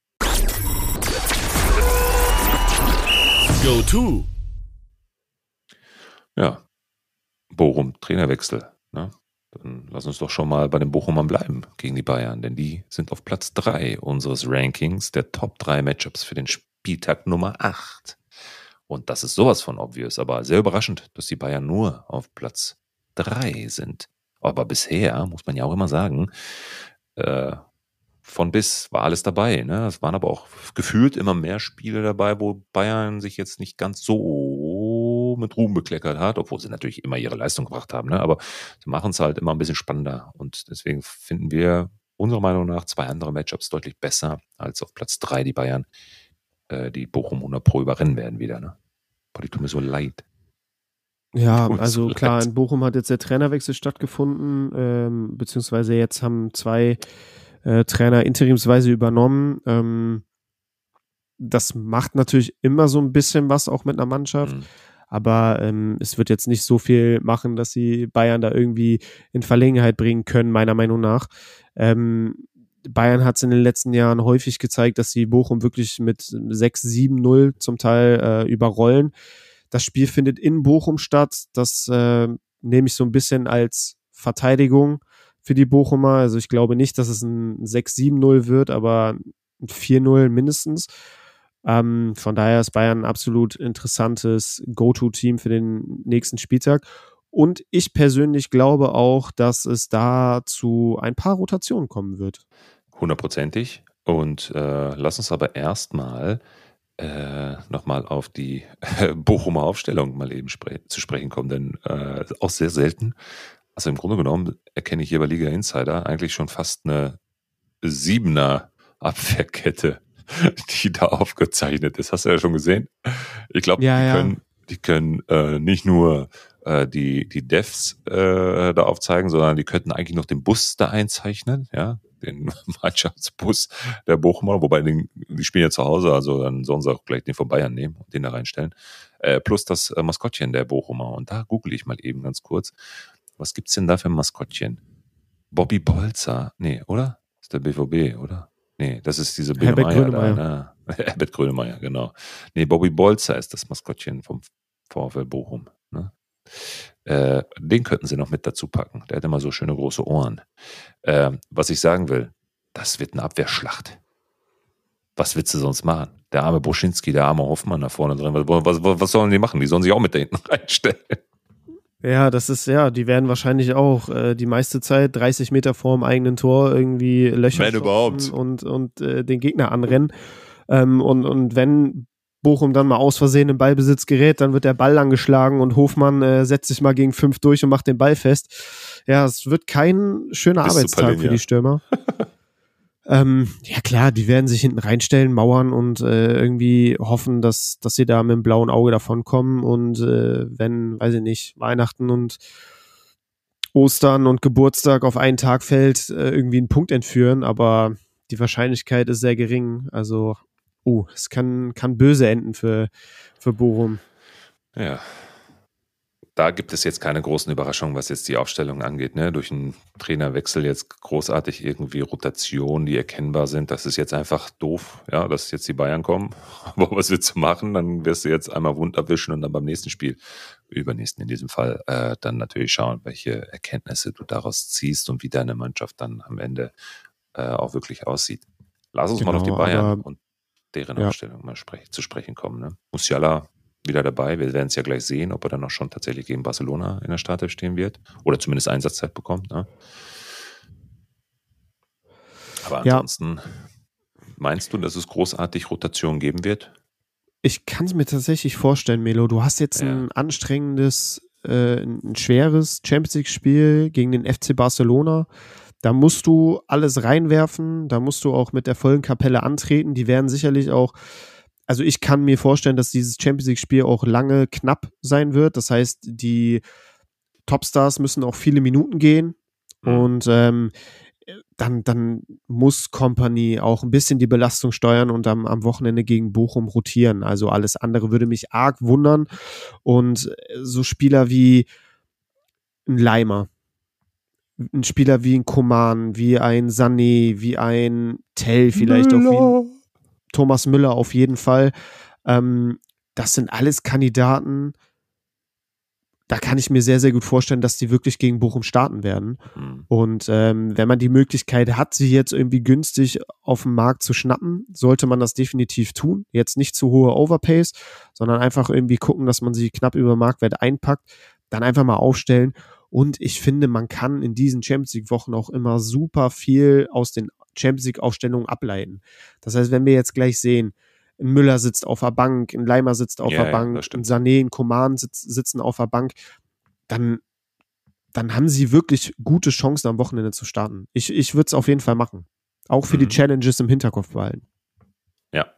Go-To. Ja, Bochum, Trainerwechsel. Ne? Dann lass uns doch schon mal bei den Bochumern bleiben gegen die Bayern, denn die sind auf Platz 3 unseres Rankings der Top 3 Matchups für den Spieltag Nummer 8. Und das ist sowas von obvious, aber sehr überraschend, dass die Bayern nur auf Platz 3 sind. Aber bisher, muss man ja auch immer sagen, von bis war alles dabei. Ne? Es waren aber auch gefühlt immer mehr Spiele dabei, wo Bayern sich jetzt nicht ganz so mit Ruhm bekleckert hat, obwohl sie natürlich immer ihre Leistung gebracht haben. Ne? Aber sie machen es halt immer ein bisschen spannender. Und deswegen finden wir unserer Meinung nach 2 andere Matchups deutlich besser als auf Platz 3 die Bayern, die Bochum 100 Pro überrennen werden wieder. Ne? Boah, die tun mir so leid. Ja, also klar, in Bochum hat jetzt der Trainerwechsel stattgefunden, beziehungsweise jetzt haben 2 Trainer interimsweise übernommen. Das macht natürlich immer so ein bisschen was auch mit einer Mannschaft, aber es wird jetzt nicht so viel machen, dass sie Bayern da irgendwie in Verlegenheit bringen können, meiner Meinung nach. Bayern hat es in den letzten Jahren häufig gezeigt, dass sie Bochum wirklich mit 6-7-0 zum Teil überrollen. Das Spiel findet in Bochum statt. Das nehme ich so ein bisschen als Verteidigung für die Bochumer. Also ich glaube nicht, dass es ein 6-7-0 wird, aber ein 4-0 mindestens. Von daher ist Bayern ein absolut interessantes Go-To-Team für den nächsten Spieltag. Und ich persönlich glaube auch, dass es da zu ein paar Rotationen kommen wird. 100%. Und lass uns aber erstmal nochmal auf die Bochumer Aufstellung mal eben zu sprechen kommen, denn auch sehr selten. Also im Grunde genommen erkenne ich hier bei Liga Insider eigentlich schon fast eine 7er Abwehrkette, die da aufgezeichnet ist. Hast du ja schon gesehen? Ich glaube, die können nicht nur die Devs da aufzeigen, sondern die könnten eigentlich noch den Bus da einzeichnen, ja, den Mannschaftsbus der Bochumer, wobei die spielen ja zu Hause, also dann sollen sie auch gleich den von Bayern nehmen und den da reinstellen. Plus das Maskottchen der Bochumer. Und da google ich mal eben ganz kurz. Was gibt's denn da für ein Maskottchen? Bobby Bolzer? Nee, oder? Ist der BVB, oder? Nee, das ist diese Herbert Grönemeyer. Da. Herbert Grönemeyer, genau. Nee, Bobby Bolzer ist das Maskottchen vom VfL Bochum. Ne? Den könnten sie noch mit dazu packen. Der hat immer so schöne große Ohren. Was ich sagen will, das wird eine Abwehrschlacht. Was willst du sonst machen? Der arme Boschinski, der arme Hoffmann da vorne drin. Was sollen die machen? Die sollen sich auch mit da hinten reinstellen. Ja, die werden wahrscheinlich auch die meiste Zeit 30 Meter vorm eigenen Tor irgendwie Löcher und den Gegner anrennen. Und wenn Bochum dann mal aus Versehen im Ballbesitz gerät, dann wird der Ball angeschlagen und Hofmann setzt sich mal gegen 5 durch und macht den Ball fest. Ja, es wird kein schöner Arbeitstag für die Stürmer. Ja klar, die werden sich hinten reinstellen, mauern und irgendwie hoffen, dass sie da mit dem blauen Auge davonkommen und wenn, weiß ich nicht, Weihnachten und Ostern und Geburtstag auf einen Tag fällt, irgendwie einen Punkt entführen, aber die Wahrscheinlichkeit ist sehr gering. Also, es kann böse enden für Bochum. Ja. Da gibt es jetzt keine großen Überraschungen, was jetzt die Aufstellung angeht. Ne? Durch einen Trainerwechsel jetzt großartig irgendwie Rotationen, die erkennbar sind. Das ist jetzt einfach doof, ja, dass jetzt die Bayern kommen. Aber was willst du machen? Dann wirst du jetzt einmal wund erwischen und dann beim nächsten Spiel, übernächsten in diesem Fall, dann natürlich schauen, welche Erkenntnisse du daraus ziehst und wie deine Mannschaft dann am Ende auch wirklich aussieht. Lass uns mal auf die Bayern und deren Aufstellung mal zu sprechen kommen. Ne? Musiala wieder dabei. Wir werden es ja gleich sehen, ob er dann auch schon tatsächlich gegen Barcelona in der Startelf stehen wird oder zumindest Einsatzzeit bekommt. Ne? Aber ansonsten, meinst du, dass es großartig Rotation geben wird? Ich kann es mir tatsächlich vorstellen, Melo. Du hast jetzt ein anstrengendes, ein schweres Champions-League-Spiel gegen den FC Barcelona. Da musst du alles reinwerfen. Da musst du auch mit der vollen Kapelle antreten. Die werden sicherlich auch also ich kann mir vorstellen, dass dieses Champions League-Spiel auch lange knapp sein wird. Das heißt, die Topstars müssen auch viele Minuten gehen und dann muss Kompany auch ein bisschen die Belastung steuern und am Wochenende gegen Bochum rotieren. Also alles andere würde mich arg wundern. Und so Spieler wie ein Leimer, ein Spieler wie ein Coman, wie ein Sané, wie ein Tell vielleicht auch, wie Thomas Müller auf jeden Fall. Das sind alles Kandidaten, da kann ich mir sehr, sehr gut vorstellen, dass die wirklich gegen Bochum starten werden. Und wenn man die Möglichkeit hat, sie jetzt irgendwie günstig auf dem Markt zu schnappen, sollte man das definitiv tun. Jetzt nicht zu hohe Overpays, sondern einfach irgendwie gucken, dass man sie knapp über Marktwert einpackt, dann einfach mal aufstellen. Und ich finde, man kann in diesen Champions League-Wochen auch immer super viel aus den Champions League-Aufstellungen ableiten. Das heißt, wenn wir jetzt gleich sehen, ein Müller sitzt auf der Bank, ein Leimer sitzt auf der Bank, ein Sané, ein Coman sitzen auf der Bank, dann haben sie wirklich gute Chancen am Wochenende zu starten. Ich würde es auf jeden Fall machen. Auch für die Challenges im Hinterkopf behalten. Ja.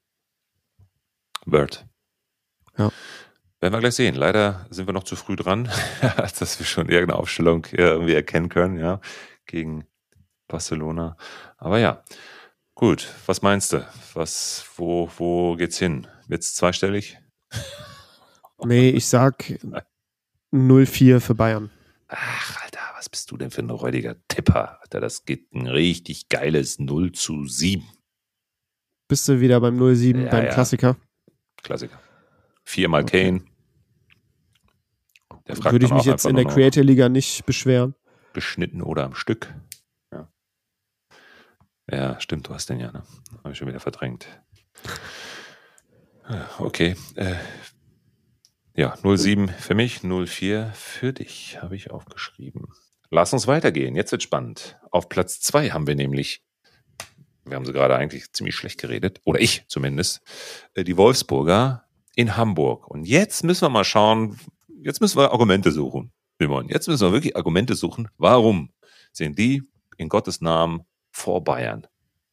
Bird. Ja. Werden wir gleich sehen. Leider sind wir noch zu früh dran, als dass wir schon irgendeine Aufstellung irgendwie erkennen können, ja, gegen Barcelona. Aber ja, gut. Was meinst du? Wo geht's hin? Wird's zweistellig? Nee, ich sag 0-4 für Bayern. Ach, Alter, was bist du denn für ein räudiger Tipper? Alter, das geht ein richtig geiles 0-7. Bist du wieder beim 0-7, beim Klassiker? Klassiker. 4-mal Kane. Würde ich mich jetzt in der Creator-Liga nicht beschweren. Beschnitten oder am Stück. Ja. Ja, stimmt, du hast den ja, ne? Habe ich schon wieder verdrängt. Okay. Ja, 0-7 für mich, 0-4 für dich, habe ich aufgeschrieben. Lass uns weitergehen, jetzt wird spannend. Auf Platz 2 haben wir nämlich, wir haben sie gerade eigentlich ziemlich schlecht geredet, oder ich zumindest, die Wolfsburger in Hamburg. Und jetzt müssen wir mal schauen, jetzt müssen wir Argumente suchen, Simon. Jetzt müssen wir wirklich Argumente suchen. Warum sind die in Gottes Namen vor Bayern?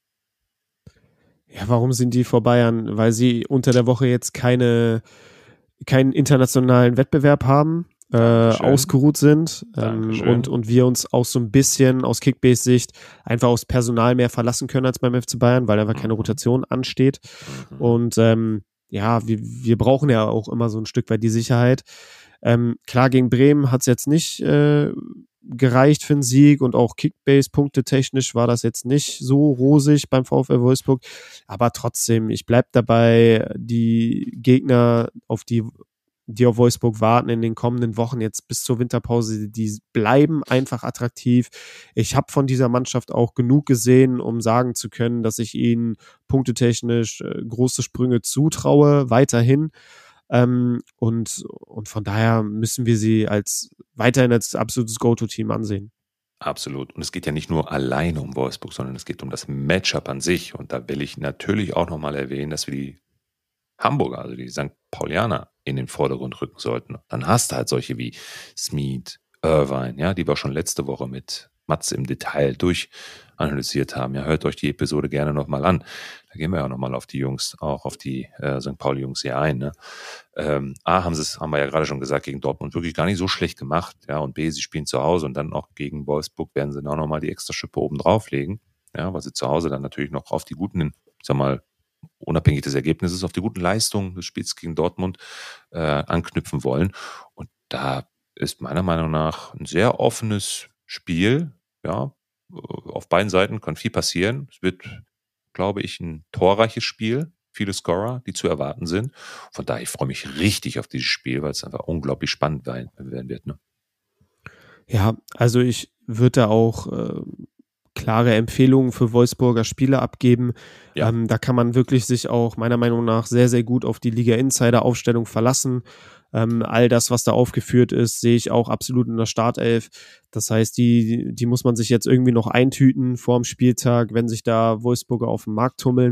Ja, warum sind die vor Bayern? Weil sie unter der Woche jetzt keinen internationalen Wettbewerb haben, ausgeruht sind und wir uns auch so ein bisschen aus Kickbase-Sicht einfach aufs Personal mehr verlassen können als beim FC Bayern, weil einfach keine Rotation ansteht. Und wir brauchen ja auch immer so ein Stück weit die Sicherheit. Klar, gegen Bremen hat es jetzt nicht gereicht für einen Sieg und auch Kickbase-Punkte technisch war das jetzt nicht so rosig beim VfL Wolfsburg, aber trotzdem, ich bleib dabei, die Gegner, die auf Wolfsburg warten in den kommenden Wochen jetzt bis zur Winterpause, die bleiben einfach attraktiv. Ich habe von dieser Mannschaft auch genug gesehen, um sagen zu können, dass ich ihnen punktetechnisch große Sprünge zutraue, weiterhin. Und von daher müssen wir sie weiterhin als absolutes Go-To-Team ansehen. Absolut. Und es geht ja nicht nur alleine um Wolfsburg, sondern es geht um das Matchup an sich. Und da will ich natürlich auch nochmal erwähnen, dass wir die Hamburger, also die St. Paulianer, in den Vordergrund rücken sollten. Dann hast du halt solche wie Smeed, Irvine, ja, die wir schon letzte Woche mit Matze im Detail durchanalysiert haben. Ja, hört euch die Episode gerne nochmal an. Da gehen wir ja nochmal auf die Jungs, auch auf die St. Pauli-Jungs hier ein. Ne? Haben wir ja gerade schon gesagt, gegen Dortmund wirklich gar nicht so schlecht gemacht. Ja, und B, sie spielen zu Hause und dann auch gegen Wolfsburg werden sie dann auch nochmal die extra Schippe oben drauflegen. Ja, weil sie zu Hause dann natürlich noch auf die guten, ich sag mal, unabhängig des Ergebnisses, auf die guten Leistungen des Spiels gegen Dortmund anknüpfen wollen. Und da ist meiner Meinung nach ein sehr offenes Spiel. Ja, auf beiden Seiten kann viel passieren. Es wird, glaube ich, ein torreiches Spiel. Viele Scorer, die zu erwarten sind. Von daher, ich freue mich richtig auf dieses Spiel, weil es einfach unglaublich spannend werden wird. Ne? Ja, also ich würde da auch klare Empfehlungen für Wolfsburger Spieler abgeben. Ja. Da kann man wirklich sich auch meiner Meinung nach sehr, sehr gut auf die Liga-Insider-Aufstellung verlassen. All das, was da aufgeführt ist, sehe ich auch absolut in der Startelf. Das heißt, die muss man sich jetzt irgendwie noch eintüten vor dem Spieltag, wenn sich da Wolfsburger auf dem Markt tummeln.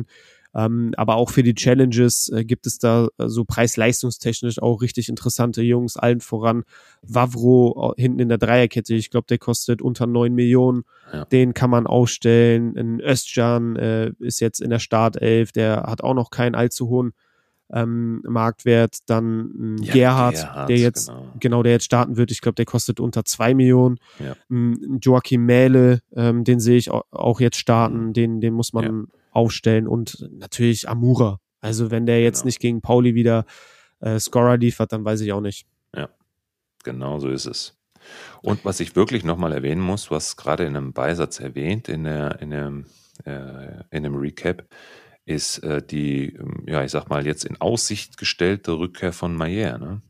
Aber auch für die Challenges gibt es da so preis-leistungstechnisch auch richtig interessante Jungs, allen voran Wavro hinten in der Dreierkette. Ich glaube, der kostet unter 9 Millionen. Ja. Den kann man aufstellen. Ein Özcan ist jetzt in der Startelf, der hat auch noch keinen allzu hohen Marktwert. Dann Gerhard, der jetzt der jetzt starten wird. Ich glaube, der kostet unter 2 Millionen. Ja. Joachim Mähle, den sehe ich auch jetzt starten. Den muss man aufstellen. Und natürlich Amura. Also wenn der jetzt nicht gegen Pauli wieder Scorer liefert, dann weiß ich auch nicht. Ja, genau so ist es. Und was ich wirklich nochmal erwähnen muss, du hast gerade in einem Beisatz erwähnt, in einem Recap, ist die, ich sag mal, jetzt in Aussicht gestellte Rückkehr von Maier, ne?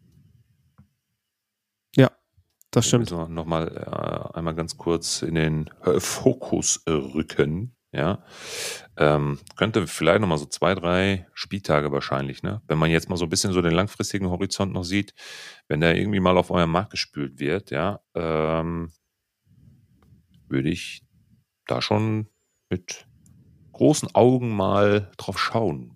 Ja, das stimmt. Also nochmal einmal ganz kurz in den Fokus rücken, ja. Könnte vielleicht nochmal so 2, 3 Spieltage wahrscheinlich, ne? Wenn man jetzt mal so ein bisschen so den langfristigen Horizont noch sieht, wenn der irgendwie mal auf euren Markt gespült wird, ja, würde ich da schon mit großen Augen mal drauf schauen.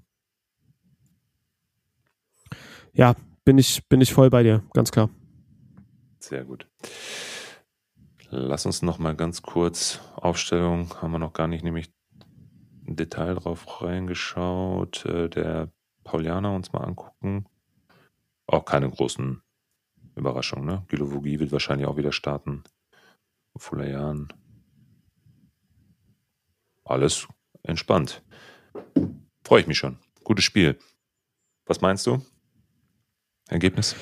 Ja, bin ich voll bei dir, ganz klar. Sehr gut. Lass uns noch mal ganz kurz, Aufstellung haben wir noch gar nicht nämlich im Detail drauf reingeschaut, der Paulianer uns mal angucken. Auch keine großen Überraschungen, ne? Guilovogi wird wahrscheinlich auch wieder starten. Fulayan. Alles entspannt. Freue ich mich schon. Gutes Spiel. Was meinst du? Ergebnis?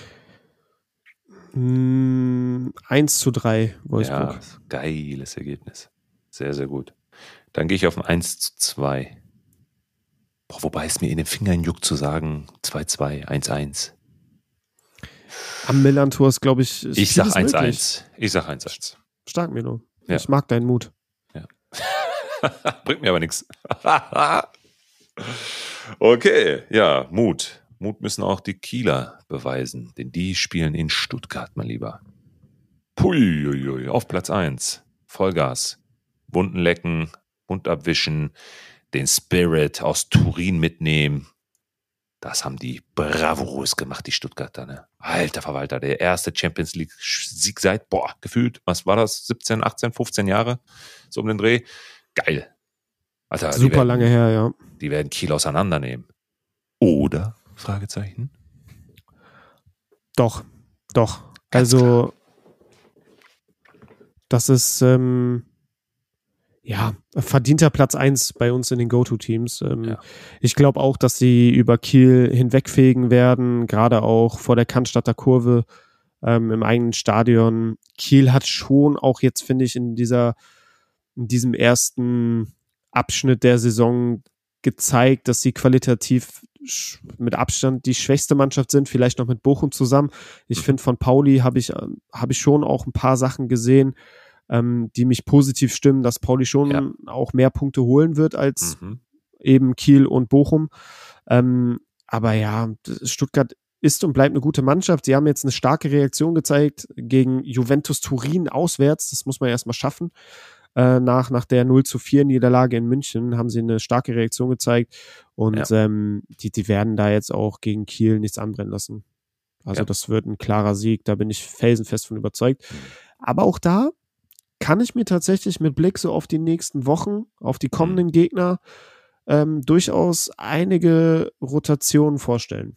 1:3 Wolfsburg. Ja, geiles Ergebnis. Sehr, sehr gut. Dann gehe ich auf ein 1:2. Wobei es mir in den Fingern juckt zu sagen 2:2, 1:1. Am Millantor ist, glaube ich, ich sag 1:1. Ich sag 1:1. Stark, Milo. Ja. Ich mag deinen Mut. Ja. Bringt mir aber nichts. Okay, ja, Mut. Mut müssen auch die Kieler beweisen, denn die spielen in Stuttgart, mein Lieber. Puiuiui, auf Platz 1. Vollgas. Wunden lecken, Mund abwischen, den Spirit aus Turin mitnehmen. Das haben die bravourös gemacht, die Stuttgarter. Ne? Alter Verwalter, der erste Champions League-Sieg seit, gefühlt, was war das, 17, 18, 15 Jahre, so um den Dreh. Geil. Alter, super lange her, ja. Die werden Kiel auseinandernehmen. Oder? Fragezeichen. Doch. Ganz also, das ist, verdienter Platz 1 bei uns in den Go-To-Teams. Ich glaube auch, dass sie über Kiel hinwegfegen werden, gerade auch vor der Cannstatter Kurve im eigenen Stadion. Kiel hat schon auch jetzt, finde ich, in diesem ersten Abschnitt der Saison gezeigt, dass sie qualitativ mit Abstand die schwächste Mannschaft sind, vielleicht noch mit Bochum zusammen. Ich finde, von Pauli habe ich schon auch ein paar Sachen gesehen, die mich positiv stimmen, dass Pauli schon auch mehr Punkte holen wird als eben Kiel und Bochum. Aber ja, Stuttgart ist und bleibt eine gute Mannschaft. Sie haben jetzt eine starke Reaktion gezeigt gegen Juventus Turin auswärts. Das muss man erstmal schaffen. Nach der 0:4 Niederlage in München haben sie eine starke Reaktion gezeigt und die werden da jetzt auch gegen Kiel nichts anbrennen lassen. Also das wird ein klarer Sieg, da bin ich felsenfest von überzeugt. Aber auch da kann ich mir tatsächlich mit Blick so auf die nächsten Wochen, auf die kommenden Gegner durchaus einige Rotationen vorstellen.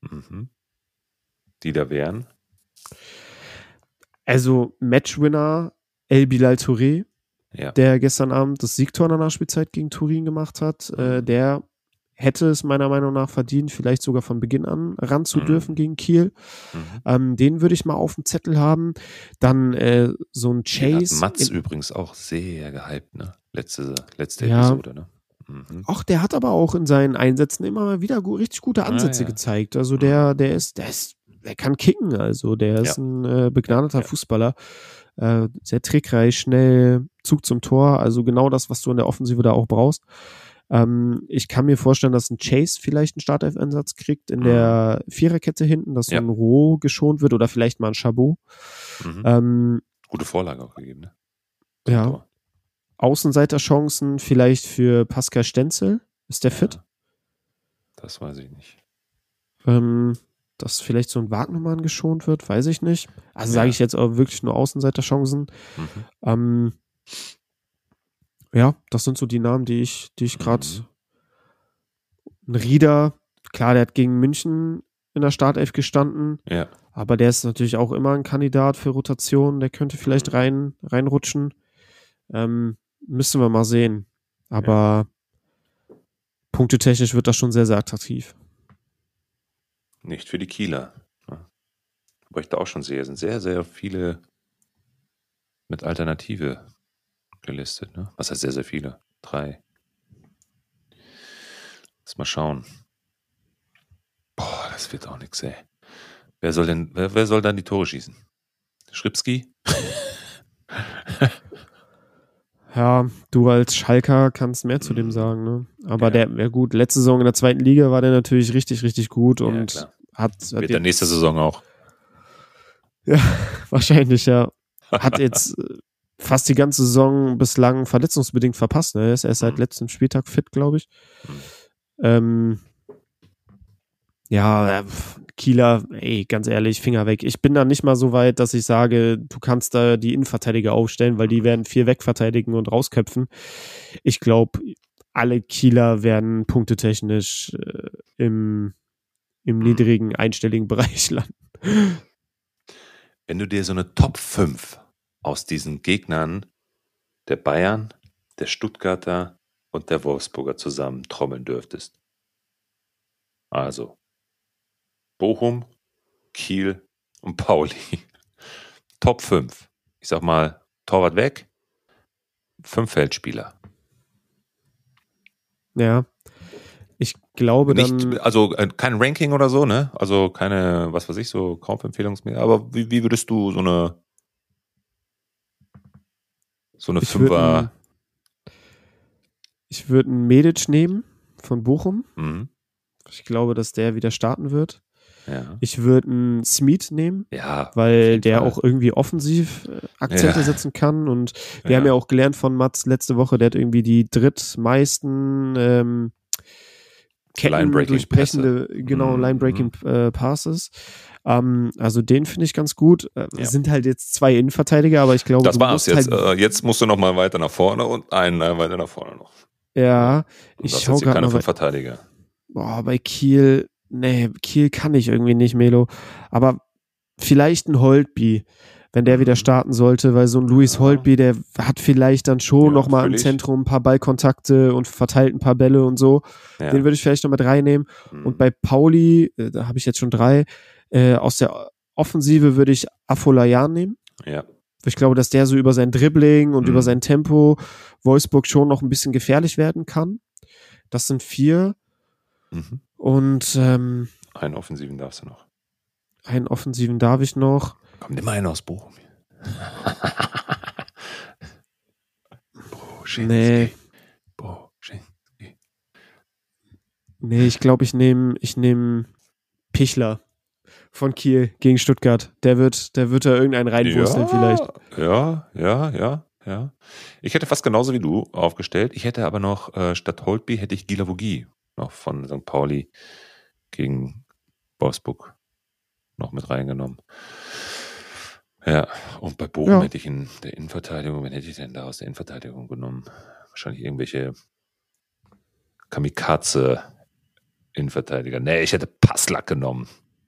Die da wären? Also Matchwinner El Bilal Touré, der gestern Abend das Siegtor in der Nachspielzeit gegen Turin gemacht hat, der hätte es meiner Meinung nach verdient, vielleicht sogar von Beginn an ran zu dürfen gegen Kiel. Den würde ich mal auf dem Zettel haben. Dann so ein Chase. Hat Mats übrigens auch sehr gehypt, ne? Letzte Episode, ne? Ach, der hat aber auch in seinen Einsätzen immer mal wieder richtig gute Ansätze gezeigt. Also der kann kicken, also der ist ein begnadeter Fußballer. Sehr trickreich, schnell, Zug zum Tor, also genau das, was du in der Offensive da auch brauchst. Ich kann mir vorstellen, dass ein Chase vielleicht einen Startelf-Einsatz kriegt in der Viererkette hinten, dass so ein Roh geschont wird oder vielleicht mal ein Chabot. Gute Vorlage auch gegeben, ne? Ja. Außenseiterchancen vielleicht für Pascal Stenzel. Ist der fit? Das weiß ich nicht. Dass vielleicht so ein Wagnermann geschont wird, weiß ich nicht. Also sage ich jetzt auch wirklich nur Außenseiterchancen. Ja, das sind so die Namen, die ich gerade. Ein Rieder, klar, der hat gegen München in der Startelf gestanden. Ja. Aber der ist natürlich auch immer ein Kandidat für Rotation. Der könnte vielleicht reinrutschen. Müssen wir mal sehen. Aber punktetechnisch wird das schon sehr, sehr attraktiv. Nicht für die Kieler. Aber ich da auch schon sehe, sind sehr, sehr viele mit Alternative gelistet. Ne? Was heißt sehr, sehr viele? 3. Lass mal schauen. Boah, das wird auch nix, ey. Wer soll dann die Tore schießen? Schripski? Ja, du als Schalker kannst mehr zu dem sagen, ne? Aber der wäre gut. Letzte Saison in der 2. Liga war der natürlich richtig, richtig gut und wird der nächste Saison auch. Ja, wahrscheinlich, ja. Hat jetzt fast die ganze Saison bislang verletzungsbedingt verpasst, ne? Er ist erst seit letztem Spieltag fit, glaube ich. Kieler, ganz ehrlich, Finger weg. Ich bin da nicht mal so weit, dass ich sage, du kannst da die Innenverteidiger aufstellen, weil die werden 4 wegverteidigen und rausköpfen. Ich glaube, alle Kieler werden punktetechnisch im niedrigen, einstelligen Bereich landen. Wenn du dir so eine Top 5 aus diesen Gegnern der Bayern, der Stuttgarter und der Wolfsburger zusammen trommeln dürftest. Also Bochum, Kiel und Pauli. Top 5. Ich sag mal, Torwart weg, 5 Feldspieler. Ja. Ich glaube nicht, also kein Ranking oder so, ne? Also keine, was weiß ich, so Kaufempfehlungs mehr. Aber wie würdest du so eine Fünfer... Ich würde einen Medic nehmen von Bochum. Mhm. Ich glaube, dass der wieder starten wird. Ja. Ich würde einen Smith nehmen, weil der auch irgendwie offensiv Akzente setzen kann. Und wir haben ja auch gelernt von Mats letzte Woche, der hat irgendwie die drittmeisten Ketten durchbrechende, Line-Breaking Passes. Also den finde ich ganz gut. Sind halt jetzt 2 Innenverteidiger, aber ich glaube, das war's jetzt. Jetzt musst du noch mal weiter nach vorne und einen weiter nach vorne noch. Ja, ich schaue gerade keine 5 Verteidiger. Boah, bei Kiel, Kiel kann ich irgendwie nicht, Melo. Aber vielleicht ein Holtby, wenn der wieder starten sollte, weil so ein Luis Holtby, der hat vielleicht dann schon nochmal im Zentrum ein paar Ballkontakte und verteilt ein paar Bälle und so. Ja. Den würde ich vielleicht noch mit reinnehmen. Und bei Pauli, da habe ich jetzt schon 3, aus der Offensive würde ich Afolayan nehmen. Ja. Ich glaube, dass der so über sein Dribbling und über sein Tempo Wolfsburg schon noch ein bisschen gefährlich werden kann. Das sind 4. Und einen Offensiven darfst du noch. Einen Offensiven darf ich noch. Kommt immer einer aus Bochum. Nee, ich glaube, ich nehme Pichler von Kiel gegen Stuttgart. Der wird da irgendeinen reinwursteln vielleicht. Ja. Ich hätte fast genauso wie du aufgestellt. Ich hätte aber noch, statt Holtby hätte ich Guilavogui noch von St. Pauli gegen Wolfsburg noch mit reingenommen. Ja, und bei Bochum hätte ich in der Innenverteidigung, wen hätte ich denn da aus der Innenverteidigung genommen? Wahrscheinlich irgendwelche Kamikaze-Innenverteidiger. Nee, ich hätte Passlack genommen.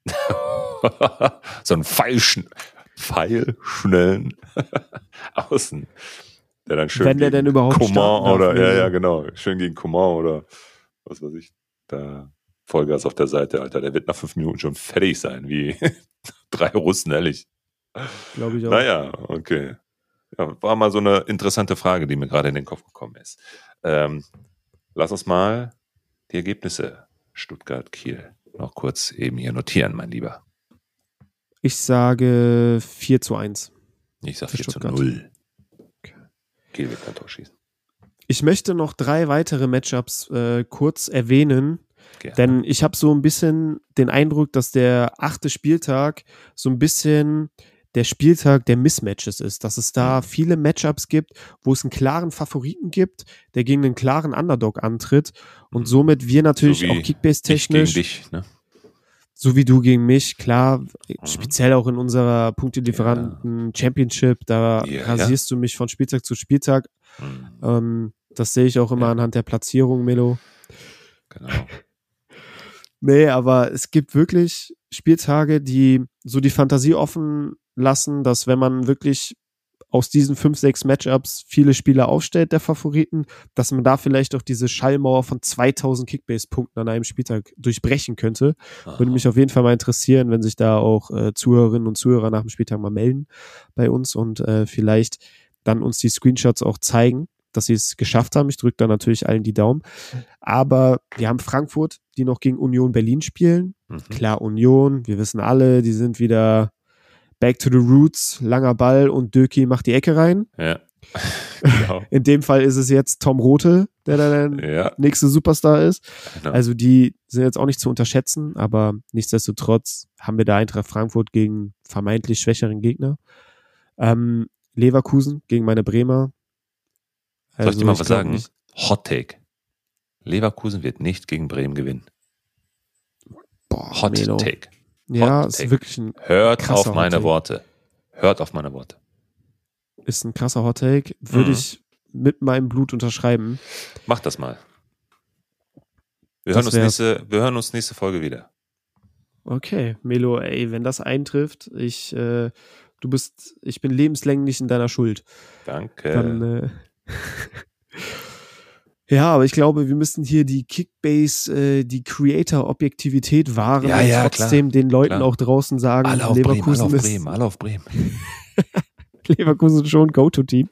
So einen pfeilschnellen Außen. Der dann schön wenn der denn überhaupt Coman oder, genau, schön gegen Coman oder was weiß ich, da Vollgas auf der Seite, Alter. Der wird nach 5 Minuten schon fertig sein, wie 3 Russen, ehrlich. Glaube ich auch. Naja, okay. Ja, war mal so eine interessante Frage, die mir gerade in den Kopf gekommen ist. Lass uns mal die Ergebnisse Stuttgart-Kiel noch kurz eben hier notieren, mein Lieber. Ich sage 4:1. Ich sage 4:0. Okay. Kiel wird kein Tor schießen. Ich möchte noch 3 weitere Matchups kurz erwähnen, denn ich habe so ein bisschen den Eindruck, dass der 8. Spieltag so ein bisschen der Spieltag der Mismatches ist, dass es da viele Matchups gibt, wo es einen klaren Favoriten gibt, der gegen einen klaren Underdog antritt und somit wir natürlich So wie auch Kickbase-technisch, ich gegen dich, ne? so wie du gegen mich, klar, speziell auch in unserer Punktelieferanten Championship, da rasierst du mich von Spieltag zu Spieltag. Das sehe ich auch immer anhand der Platzierung, Melo. Genau. Nee, aber es gibt wirklich Spieltage, die so die Fantasie offen lassen, dass wenn man wirklich aus diesen 5, 6 Matchups viele Spieler aufstellt, der Favoriten, dass man da vielleicht auch diese Schallmauer von 2000 Kickbase-Punkten an einem Spieltag durchbrechen könnte. Würde mich auf jeden Fall mal interessieren, wenn sich da auch Zuhörerinnen und Zuhörer nach dem Spieltag mal melden bei uns und vielleicht dann uns die Screenshots auch zeigen, dass sie es geschafft haben. Ich drücke da natürlich allen die Daumen. Aber wir haben Frankfurt, die noch gegen Union Berlin spielen. Klar, Union, wir wissen alle, die sind wieder back to the roots, langer Ball und Döki macht die Ecke rein. Ja, genau. In dem Fall ist es jetzt Tom Rothe, der der nächste Superstar ist. Genau. Also die sind jetzt auch nicht zu unterschätzen, aber nichtsdestotrotz haben wir da Eintracht Frankfurt gegen vermeintlich schwächeren Gegner. Leverkusen gegen meine Bremer. Soll ich dir mal was sagen? Hot Take. Leverkusen wird nicht gegen Bremen gewinnen. Boah, Hot Melo. Take. Ja, Hot ist Take. wirklich ein Hört auf krasser meine Hot Take. Worte. Hört auf meine Worte. Ist ein krasser Hot Take. Würde ich mit meinem Blut unterschreiben. Mach das mal. Wir Das hören uns nächste Folge wieder. Okay, Melo, ey, wenn das eintrifft, ich bin lebenslänglich in deiner Schuld. Danke. Dann, ja, aber ich glaube, wir müssen hier die Kickbase, die Creator-Objektivität wahren und trotzdem den Leuten auch draußen sagen, alle auf Leverkusen Bremen, alle auf Bremen. Leverkusen schon Go-To-Team.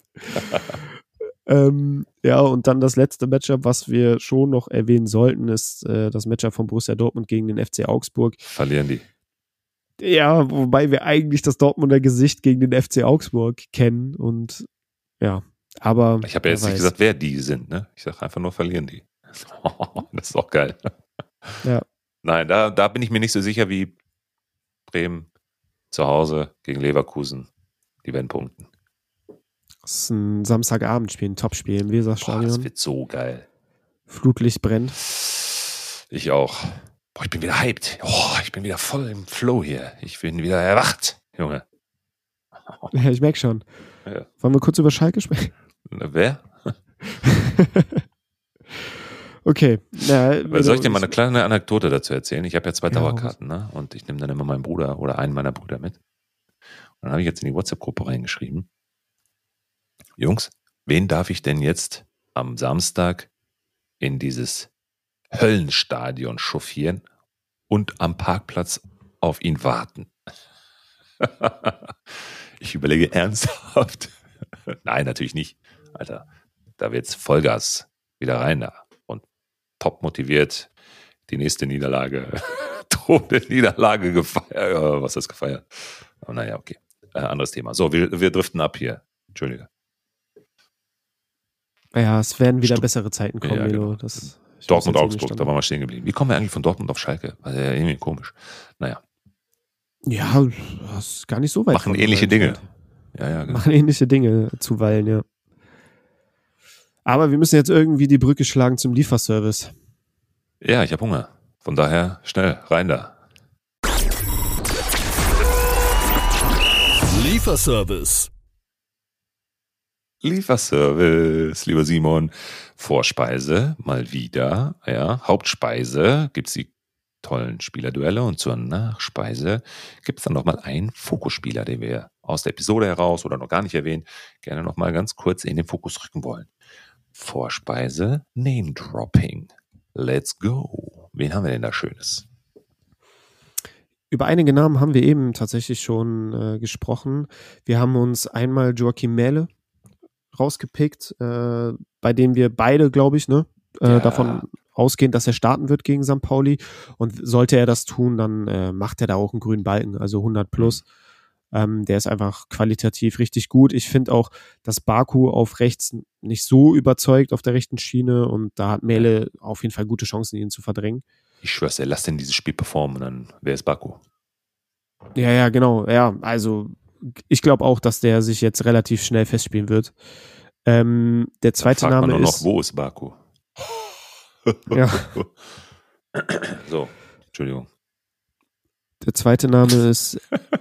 Ja, und dann das letzte Matchup, was wir schon noch erwähnen sollten, ist das Matchup von Borussia Dortmund gegen den FC Augsburg. Verlieren die. Ja, wobei wir eigentlich das Dortmunder Gesicht gegen den FC Augsburg kennen und ja, aber ich habe ja jetzt nicht gesagt, wer die sind, ne? Ich sage einfach nur, verlieren die. Das ist auch geil. Ja. Nein, da bin ich mir nicht so sicher wie Bremen zu Hause gegen Leverkusen. Die werden punkten. Das ist ein Samstagabendspiel, ein Topspiel im Weserstadion. Das wird so geil. Flutlicht brennt. Ich auch. Boah, ich bin wieder hyped. Oh, ich bin wieder voll im Flow hier. Ich bin wieder erwacht, Junge. Ja, ich merke schon. Ja. Wollen wir kurz über Schalke sprechen? Wer? Okay. Ja, soll ich dir mal eine kleine Anekdote dazu erzählen? Ich habe ja 2 Dauerkarten, ne? Und ich nehme dann immer meinen Bruder oder einen meiner Brüder mit. Und dann habe ich jetzt in die WhatsApp-Gruppe reingeschrieben. Jungs, wen darf ich denn jetzt am Samstag in dieses Höllenstadion chauffieren und am Parkplatz auf ihn warten? Ich überlege ernsthaft. Nein, natürlich nicht. Alter, da wird's Vollgas wieder rein da. Und top motiviert die nächste Niederlage, drohende Niederlage gefeiert. Was ist gefeiert? Oh, naja, okay. Anderes Thema. So, wir driften ab hier. Entschuldige. Ja, es werden wieder bessere Zeiten kommen, Ja, Melo. genau. Dortmund, Augsburg, da waren wir stehen geblieben. Wie kommen wir eigentlich von Dortmund auf Schalke? Also, ja, irgendwie komisch. Naja. Ja, das ist gar nicht so weit. Machen ähnliche Dinge. Ja, genau. Machen ähnliche Dinge zuweilen, ja. Aber wir müssen jetzt irgendwie die Brücke schlagen zum Lieferservice. Ja, ich habe Hunger. Von daher schnell, rein da. Lieferservice. Lieferservice, lieber Simon. Vorspeise, mal wieder. Ja, Hauptspeise gibt's die tollen Spielerduelle und zur Nachspeise gibt's dann nochmal einen Fokusspieler, den wir aus der Episode heraus oder noch gar nicht erwähnt, gerne nochmal ganz kurz in den Fokus rücken wollen. Vorspeise, Name Dropping. Let's go. Wen haben wir denn da Schönes? Über einige Namen haben wir eben tatsächlich schon gesprochen. Wir haben uns einmal Joachim Mähle rausgepickt, bei dem wir beide, glaube ich, davon ausgehen, dass er starten wird gegen St. Pauli. Und sollte er das tun, dann macht er da auch einen grünen Balken, also 100 plus. Der ist einfach qualitativ richtig gut. Ich finde auch, dass Baku auf rechts nicht so überzeugt auf der rechten Schiene und da hat Mähle auf jeden Fall gute Chancen, ihn zu verdrängen. Ich schwör's dir, lass denn dieses Spiel performen, dann wer ist Baku? Ja, genau. Ja, also ich glaube auch, dass der sich jetzt relativ schnell festspielen wird. Der zweite Name nur ist... noch, wo ist Baku? Ja. So, Entschuldigung. Der zweite Name ist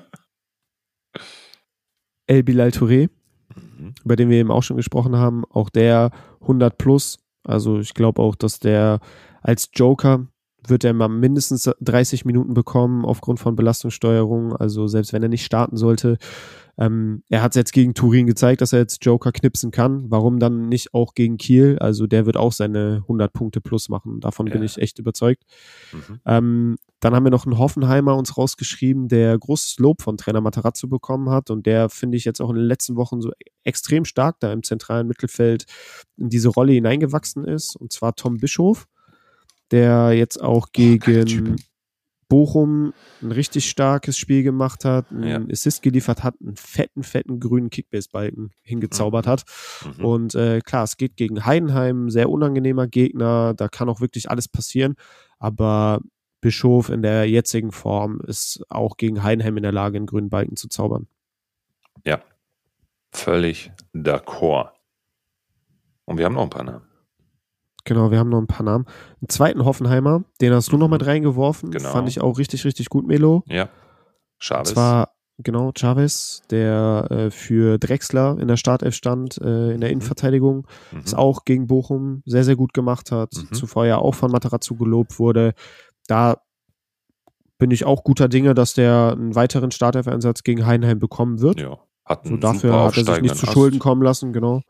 El Bilal Touré, über den wir eben auch schon gesprochen haben. Auch der 100 plus. Also ich glaube auch, dass der als Joker wird er mal mindestens 30 Minuten bekommen aufgrund von Belastungssteuerung. Also selbst wenn er nicht starten sollte. Er hat es jetzt gegen Turin gezeigt, dass er jetzt Joker knipsen kann. Warum dann nicht auch gegen Kiel? Also der wird auch seine 100 Punkte plus machen. Davon bin ich echt überzeugt. Dann haben wir noch einen Hoffenheimer uns rausgeschrieben, der großes Lob von Trainer Matarazzo bekommen hat und der, finde ich, jetzt auch in den letzten Wochen so extrem stark da im zentralen Mittelfeld in diese Rolle hineingewachsen ist. Und zwar Tom Bischof, der jetzt auch gegen Bochum ein richtig starkes Spiel gemacht hat, einen Assist geliefert hat, einen fetten grünen Kickbase-Balken hingezaubert hat. Und klar, es geht gegen Heidenheim, sehr unangenehmer Gegner, da kann auch wirklich alles passieren, aber Bischof in der jetzigen Form ist auch gegen Heidenheim in der Lage, einen grünen Balken zu zaubern. Ja, völlig d'accord. Und wir haben noch ein paar Namen. Genau, wir haben noch ein paar Namen. Einen zweiten Hoffenheimer, den hast du noch mit reingeworfen. Genau. Fand ich auch richtig gut, Melo. Ja, Chavez. Und zwar, genau, Chavez, der für Drexler in der Startelf stand, in der Innenverteidigung. Das auch gegen Bochum sehr gut gemacht hat. Zuvor ja auch von Matarazzo gelobt wurde. Da bin ich auch guter Dinge, dass der einen weiteren Startelf-Einsatz gegen Heidenheim bekommen wird. Ja, hat so dafür hat er sich nicht zu Schulden kommen lassen, genau.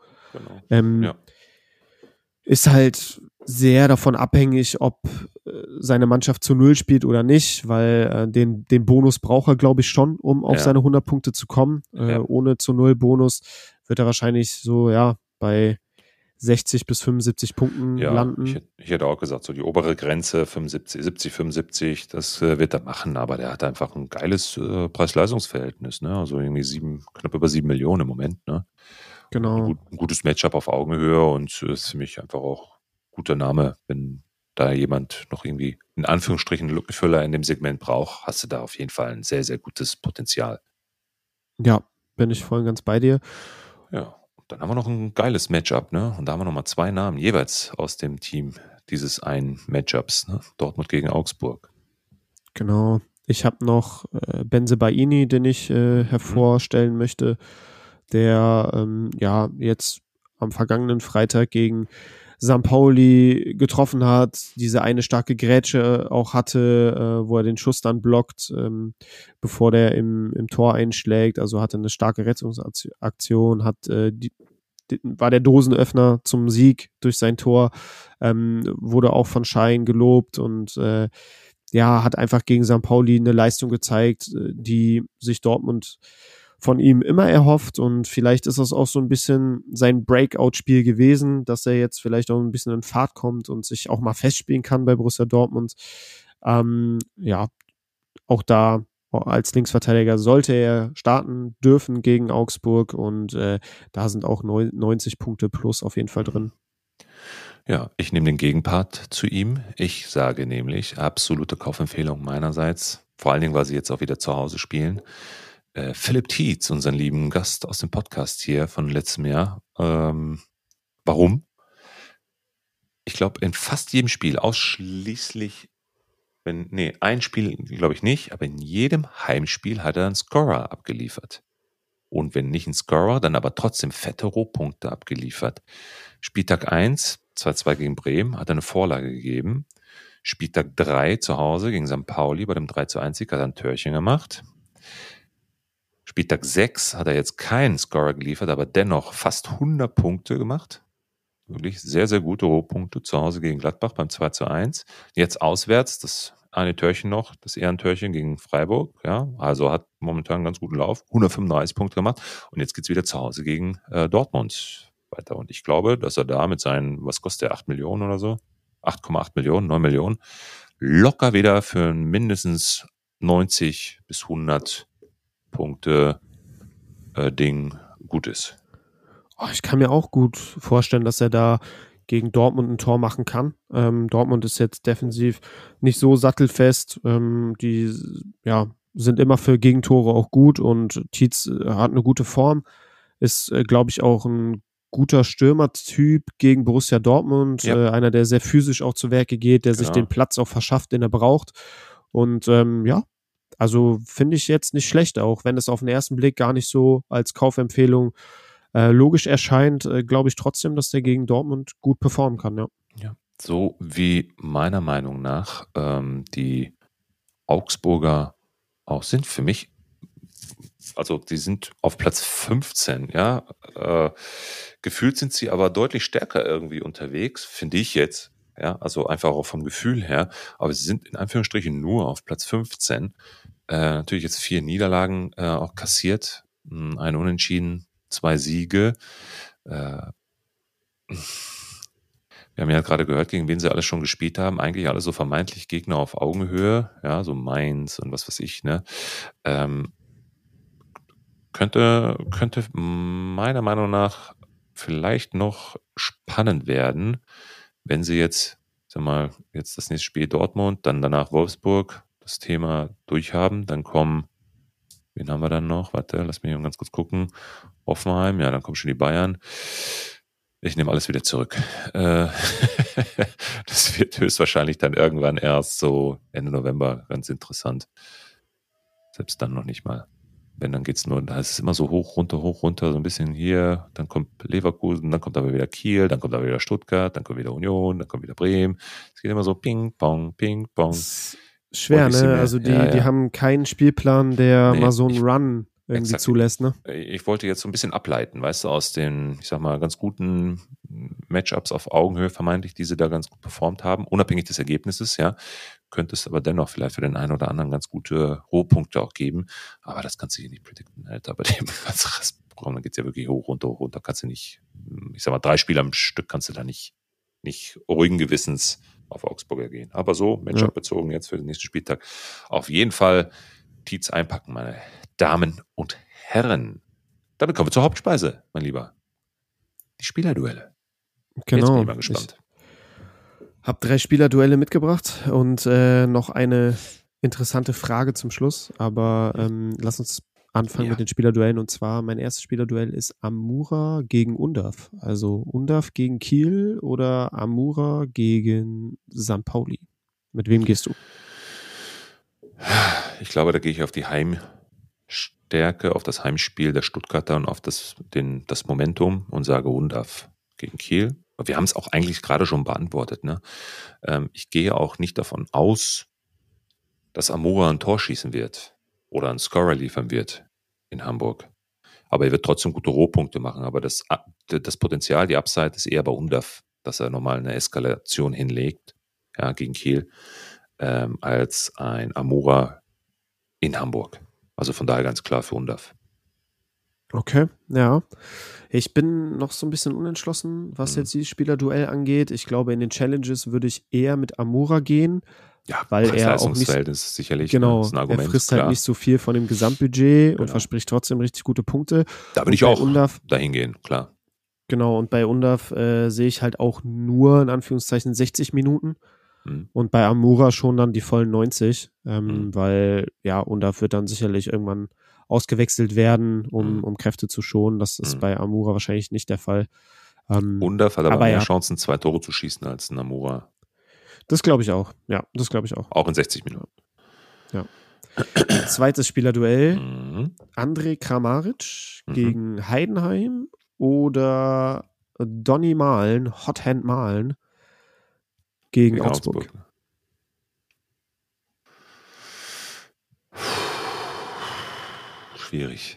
Ist halt sehr davon abhängig, ob seine Mannschaft zu 0 spielt oder nicht, weil den Bonus braucht er, glaube ich, schon, um auf seine 100 Punkte zu kommen. Ohne zu 0 Bonus wird er wahrscheinlich so, bei 60 bis 75 Punkten landen. Ich hätte auch gesagt, so die obere Grenze 75, das wird er machen, aber der hat einfach ein geiles Preis-Leistungs-Verhältnis, ne? Also irgendwie knapp über 7 Millionen im Moment, ne? Genau. Ein gutes Matchup auf Augenhöhe und ist für mich einfach auch ein guter Name. Wenn da jemand noch irgendwie in Anführungsstrichen einen Lückenfüller in dem Segment braucht, hast du da auf jeden Fall ein sehr, sehr gutes Potenzial. Ja, bin ich voll ganz bei dir. Ja, dann haben wir noch ein geiles Matchup, ne? Und da haben wir nochmal 2 Namen jeweils aus dem Team dieses einen Matchups, ne? Dortmund gegen Augsburg. Genau. Ich habe noch Bensebaini, den ich hervorstellen möchte, der jetzt am vergangenen Freitag gegen St. Pauli getroffen hat, diese eine starke Grätsche auch hatte, wo er den Schuss dann blockt, bevor der im Tor einschlägt, also hatte eine starke Rettungsaktion, war der Dosenöffner zum Sieg durch sein Tor, wurde auch von Schein gelobt und hat einfach gegen St. Pauli eine Leistung gezeigt, die sich Dortmund von ihm immer erhofft und vielleicht ist das auch so ein bisschen sein Breakout-Spiel gewesen, dass er jetzt vielleicht auch ein bisschen in Fahrt kommt und sich auch mal festspielen kann bei Borussia Dortmund. Auch da als Linksverteidiger sollte er starten dürfen gegen Augsburg und da sind auch 90 Punkte plus auf jeden Fall drin. Ja, ich nehme den Gegenpart zu ihm. Ich sage nämlich, absolute Kaufempfehlung meinerseits, vor allen Dingen, weil sie jetzt auch wieder zu Hause spielen. Philipp Tietz, unseren lieben Gast aus dem Podcast hier von letztem Jahr. Warum? Ich glaube, in fast jedem Spiel, ausschließlich, ein Spiel glaube ich nicht, aber in jedem Heimspiel hat er einen Scorer abgeliefert. Und wenn nicht ein Scorer, dann aber trotzdem fette Rohpunkte abgeliefert. Spieltag 1, 2-2 gegen Bremen, hat er eine Vorlage gegeben. Spieltag 3 zu Hause gegen St. Pauli bei dem 3-1-Sieg hat er ein Törchen gemacht. Spieltag 6 hat er jetzt keinen Scorer geliefert, aber dennoch fast 100 Punkte gemacht. Wirklich sehr, sehr gute Rohpunkte zu Hause gegen Gladbach beim 2-1. Jetzt auswärts, das eine Törchen noch, das Ehrentörchen gegen Freiburg. Ja, also hat momentan einen ganz guten Lauf. 135 Punkte gemacht. Und jetzt geht es wieder zu Hause gegen Dortmund weiter. Und ich glaube, dass er da mit seinen, was kostet der, 8 Millionen oder so? 8,8 Millionen, 9 Millionen, locker wieder für ein mindestens 90 bis 100 Punkte Ding gut ist. Ich kann mir auch gut vorstellen, dass er da gegen Dortmund ein Tor machen kann. Dortmund ist jetzt defensiv nicht so sattelfest. Die sind immer für Gegentore auch gut und Tietz hat eine gute Form, ist, glaube ich, auch ein guter Stürmertyp gegen Borussia Dortmund, Ja. einer, der sehr physisch auch zu Werke geht, der sich Genau. den Platz auch verschafft, den er braucht. Und ja, also finde ich jetzt nicht schlecht, auch wenn es auf den ersten Blick gar nicht so als Kaufempfehlung logisch erscheint, glaube ich trotzdem, dass der gegen Dortmund gut performen kann, ja. Ja. So wie meiner Meinung nach die Augsburger auch sind für mich, also die sind auf Platz 15, ja. Gefühlt sind sie aber deutlich stärker irgendwie unterwegs, finde ich jetzt. Ja, also einfach auch vom Gefühl her. Aber sie sind in Anführungsstrichen nur auf Platz 15. Natürlich jetzt 4 Niederlagen auch kassiert. Ein Unentschieden, 2 Siege. Wir haben ja gerade gehört, gegen wen sie alles schon gespielt haben. Eigentlich alle so vermeintlich Gegner auf Augenhöhe. Ja, so Mainz und was weiß ich, ne. Könnte meiner Meinung nach vielleicht noch spannend werden, wenn sie jetzt, sag mal, jetzt das nächste Spiel Dortmund, dann danach Wolfsburg das Thema durchhaben, dann kommen, wen haben wir dann noch? Warte, lass mich mal ganz kurz gucken. Hoffenheim, ja, dann kommen schon die Bayern. Ich nehme alles wieder zurück. Das wird höchstwahrscheinlich dann irgendwann erst so Ende November ganz interessant. Selbst dann noch nicht mal. Wenn, dann geht's nur, da ist es immer so hoch, runter, so ein bisschen hier, dann kommt Leverkusen, dann kommt aber wieder Kiel, dann kommt aber wieder Stuttgart, dann kommt wieder Union, dann kommt wieder Bremen. Es geht immer so Ping, Pong, Ping, Pong. Das ist schwer, ne? Also die haben keinen Spielplan, der mal so einen Run irgendwie zulässt, ne? Ich wollte jetzt so ein bisschen ableiten, weißt du, aus den, ich sag mal, ganz guten Matchups auf Augenhöhe vermeintlich, die sie da ganz gut performt haben, unabhängig des Ergebnisses, ja, könnte es aber dennoch vielleicht für den einen oder anderen ganz gute Rohpunkte auch geben, aber das kannst du hier nicht predikten, Alter, bei dem ganzen Restprogramm, da geht's ja wirklich hoch, runter, kannst du nicht, ich sag mal, 3 Spiele am Stück kannst du da nicht ruhigen Gewissens auf Augsburger gehen, aber so, Matchup bezogen jetzt für den nächsten Spieltag, auf jeden Fall Tietz einpacken, meine Damen und Herren. Damit kommen wir zur Hauptspeise, mein Lieber. Die Spielerduelle. Genau. Jetzt bin ich mal gespannt. Ich habe 3 Spielerduelle mitgebracht und noch eine interessante Frage zum Schluss. Aber lass uns anfangen mit den Spielerduellen. Und zwar, mein erstes Spielerduell ist Amura gegen Undav. Also Undav gegen Kiel oder Amura gegen St. Pauli. Mit wem gehst du? Ich glaube, da gehe ich auf die Heimstärke, auf das Heimspiel der Stuttgarter und auf das Momentum und sage Undav gegen Kiel. Wir haben es auch eigentlich gerade schon beantwortet, ne? Ich gehe auch nicht davon aus, dass Amura ein Tor schießen wird oder einen Scorer liefern wird in Hamburg. Aber er wird trotzdem gute Rohpunkte machen. Aber das Potenzial, die Upside ist eher bei Undav, dass er nochmal eine Eskalation hinlegt, ja, gegen Kiel, als ein Amura in Hamburg. Also von daher ganz klar für Undav. Okay, ja. Ich bin noch so ein bisschen unentschlossen, was jetzt dieses Spielerduell angeht. Ich glaube, in den Challenges würde ich eher mit Amura gehen. Ja, weil er auch nicht, ist sicherlich genau, ist ein Argument. Er frisst halt nicht so viel von dem Gesamtbudget und verspricht trotzdem richtig gute Punkte. Da würde ich auch dahin gehen, klar. Genau, und bei Undav sehe ich halt auch nur in Anführungszeichen 60 Minuten. Und bei Amura schon dann die vollen 90, weil ja, Undav wird dann sicherlich irgendwann ausgewechselt werden, um Kräfte zu schonen. Das ist bei Amura wahrscheinlich nicht der Fall. Undav hat aber mehr Chancen, 2 Tore zu schießen als ein Amura. Das glaube ich auch. Ja, das glaube ich auch. Auch in 60 Minuten. Ja. Zweites Spielerduell. Andrej Kramaric gegen Heidenheim oder Donny Malen, Hothand Malen gegen Augsburg. Schwierig.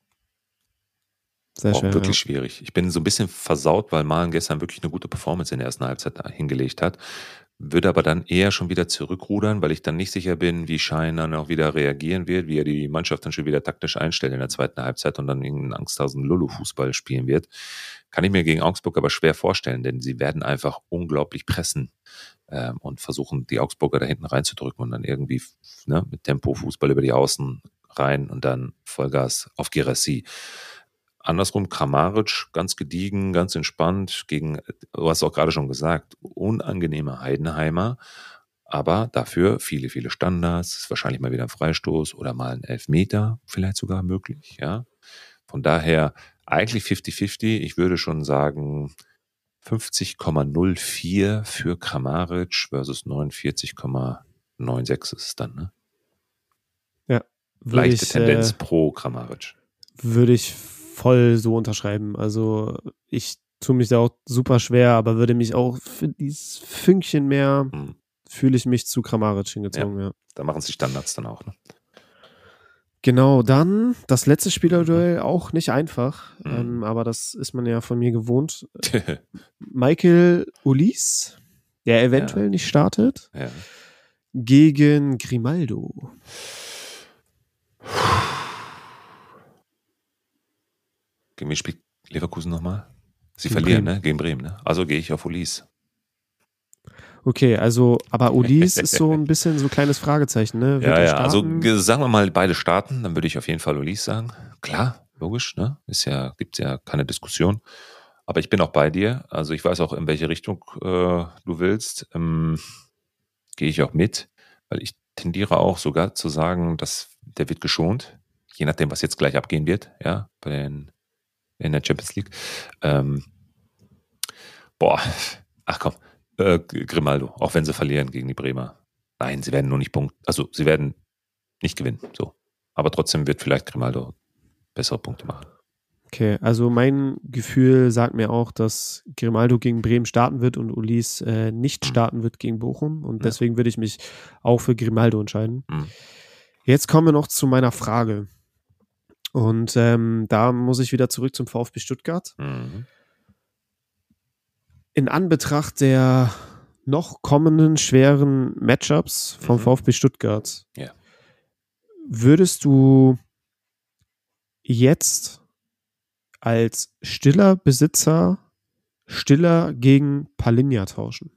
Sehr schwer. Auch wirklich schwierig. Ich bin so ein bisschen versaut, weil Malen gestern wirklich eine gute Performance in der ersten Halbzeit hingelegt hat. Würde aber dann eher schon wieder zurückrudern, weil ich dann nicht sicher bin, wie Schein dann auch wieder reagieren wird, wie er die Mannschaft dann schon wieder taktisch einstellt in der zweiten Halbzeit und dann irgendeinen Angsthausen-Lulu-Fußball spielen wird. Kann ich mir gegen Augsburg aber schwer vorstellen, denn sie werden einfach unglaublich pressen und versuchen, die Augsburger da hinten reinzudrücken und dann irgendwie mit Tempo Fußball über die Außen rein und dann Vollgas auf Girassi. Andersrum, Kramaric, ganz gediegen, ganz entspannt, gegen, du hast auch gerade schon gesagt, unangenehme Heidenheimer, Aber dafür viele, viele Standards, wahrscheinlich mal wieder ein Freistoß oder mal ein Elfmeter vielleicht sogar möglich. Ja. Von daher eigentlich 50-50. Ich würde schon sagen 50,04 für Kramaric versus 49,96 ist es dann. Ne? Ja. Leichte Tendenz pro Kramaric. Würde ich voll so unterschreiben. Also ich tue mich da auch super schwer, aber würde mich auch für dieses Fünkchen mehr fühle ich mich zu Kramaric hingezogen. Ja. Da machen sich Standards dann auch. Ne? Genau, dann das letzte Spielerduell auch nicht einfach, aber das ist man ja von mir gewohnt. Michael Ulis, der eventuell nicht startet, gegen Grimaldo. Gegen wen spielt Leverkusen nochmal? Sie verlieren, Bremen. Ne? Gegen Bremen, ne? Also gehe ich auf Ulis. Okay, also, aber Ulis ist so ein bisschen so ein kleines Fragezeichen, ne? Wird ja, also sagen wir mal beide starten, dann würde ich auf jeden Fall Ulis sagen. Klar, logisch, ne? Gibt's ja keine Diskussion. Aber ich bin auch bei dir. Also ich weiß auch, in welche Richtung du willst. Gehe ich auch mit, weil ich tendiere auch sogar zu sagen, dass der wird geschont, je nachdem, was jetzt gleich abgehen wird, ja, in der Champions League. Grimaldo, auch wenn sie verlieren gegen die Bremer. Nein, sie werden nur nicht sie werden nicht gewinnen, so. Aber trotzdem wird vielleicht Grimaldo bessere Punkte machen. Okay, also mein Gefühl sagt mir auch, dass Grimaldo gegen Bremen starten wird und Ulis nicht starten wird gegen Bochum und deswegen würde ich mich auch für Grimaldo entscheiden. Jetzt kommen wir noch zu meiner Frage und da muss ich wieder zurück zum VfB Stuttgart. In Anbetracht der noch kommenden schweren Matchups vom VfB Stuttgart, würdest du jetzt als stiller Besitzer Stiller gegen Palinja tauschen?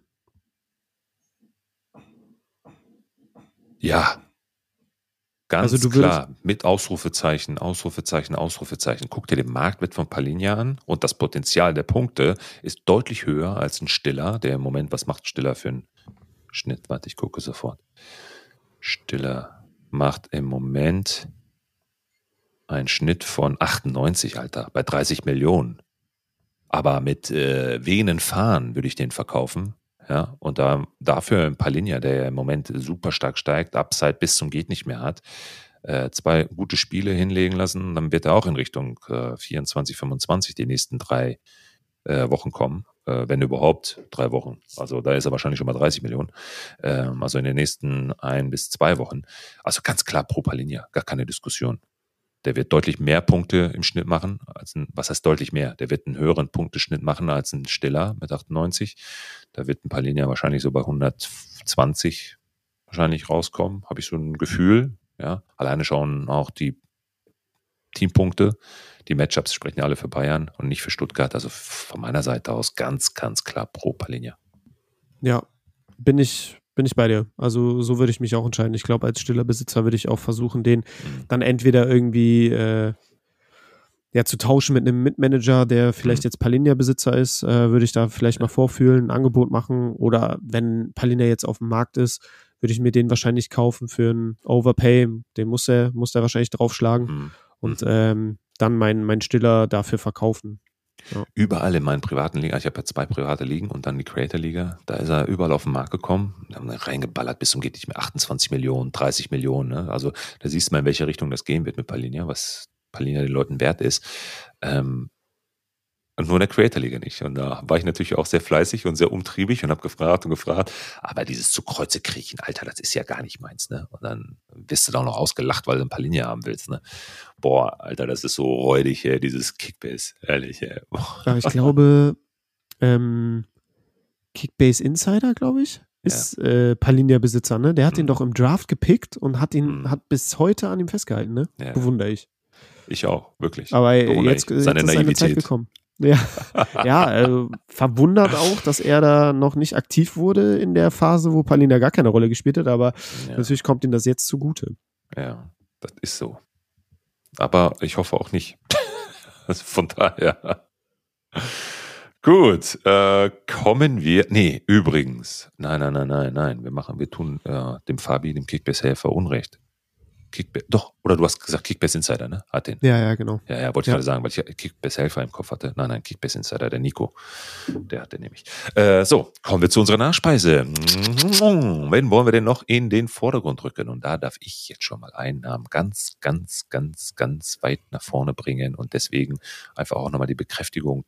Ja. Ganz klar, mit Ausrufezeichen, Ausrufezeichen, Ausrufezeichen. Guck dir den Marktwert von Palinja an und das Potenzial der Punkte ist deutlich höher als ein Stiller, der im Moment, was macht Stiller für einen Schnitt? Warte, ich gucke sofort. Stiller macht im Moment einen Schnitt von 98, Alter, bei 30 Millionen. Aber mit wehenden Fahnen würde ich den verkaufen. Ja, und dafür ein Palinja, der im Moment super stark steigt, Upside bis zum geht nicht mehr hat, 2 gute Spiele hinlegen lassen, dann wird er auch in Richtung 24, 25 die nächsten 3 Wochen kommen, wenn überhaupt 3 Wochen. Also da ist er wahrscheinlich schon mal 30 Millionen. Also in den nächsten 1 bis 2 Wochen. Also ganz klar pro Palinja, gar keine Diskussion. Der wird deutlich mehr Punkte im Schnitt machen, was heißt deutlich mehr? Der wird einen höheren Punkteschnitt machen als ein Stiller mit 98. Da wird ein Palinja wahrscheinlich so bei 120 wahrscheinlich rauskommen, habe ich so ein Gefühl. Ja, alleine schauen auch die Teampunkte, die Matchups sprechen ja alle für Bayern und nicht für Stuttgart. Also von meiner Seite aus ganz, ganz klar pro Palinja. Ja, bin ich bei dir. Also so würde ich mich auch entscheiden. Ich glaube, als stiller Besitzer würde ich auch versuchen, den dann entweder irgendwie zu tauschen mit einem Mitmanager, der vielleicht jetzt Palinja-Besitzer ist, würde ich da vielleicht mal vorfühlen, ein Angebot machen. Oder wenn Palinja jetzt auf dem Markt ist, würde ich mir den wahrscheinlich kaufen für einen Overpay. Den muss er wahrscheinlich draufschlagen und dann mein Stiller dafür verkaufen. Ja. Überall in meinen privaten Ligen, ich habe ja 2 private Ligen und dann die Creator-Liga, da ist er überall auf den Markt gekommen, da haben wir reingeballert bis zum geht nicht mehr, 28 Millionen, 30 Millionen, ne? Also da siehst du mal, in welche Richtung das gehen wird mit Palinja, was Palinja den Leuten wert ist. Und nur in der Creator-Liga nicht. Und da war ich natürlich auch sehr fleißig und sehr umtriebig und habe gefragt. Aber dieses zu Kreuze kriechen, Alter, das ist ja gar nicht meins, ne? Und dann wirst du da auch noch ausgelacht, weil du ein paar Linien haben willst, ne? Boah, Alter, das ist so räudig, dieses Kickbase, ehrlich, ey. Ja, ich glaube, Kickbase Insider, glaube ich, ist Palinja-Besitzer, ne? Der hat ihn doch im Draft gepickt und hat bis heute an ihm festgehalten, ne? Ja. Bewundere ich. Ich auch, wirklich. Aber jetzt ist seine Zeit gekommen. Ja, verwundert auch, dass er da noch nicht aktiv wurde in der Phase, wo Palinja gar keine Rolle gespielt hat, aber natürlich kommt ihm das jetzt zugute. Ja, das ist so. Aber ich hoffe auch nicht. Also von daher Gut, kommen wir. Nee, übrigens. Nein. Wir tun dem Fabi, dem Kickbase-Helfer, Unrecht. Doch, oder du hast gesagt Kickbase Insider, ne? Hat den. Ja, genau. Ja, wollte ich gerade sagen, weil ich Kickbase Helfer im Kopf hatte. Nein, Kickbase Insider, der Nico. Der hat den nämlich. So, kommen wir zu unserer Nachspeise. Wen wollen wir denn noch in den Vordergrund rücken? Und da darf ich jetzt schon mal einen Namen ganz weit nach vorne bringen und deswegen einfach auch nochmal die Bekräftigung,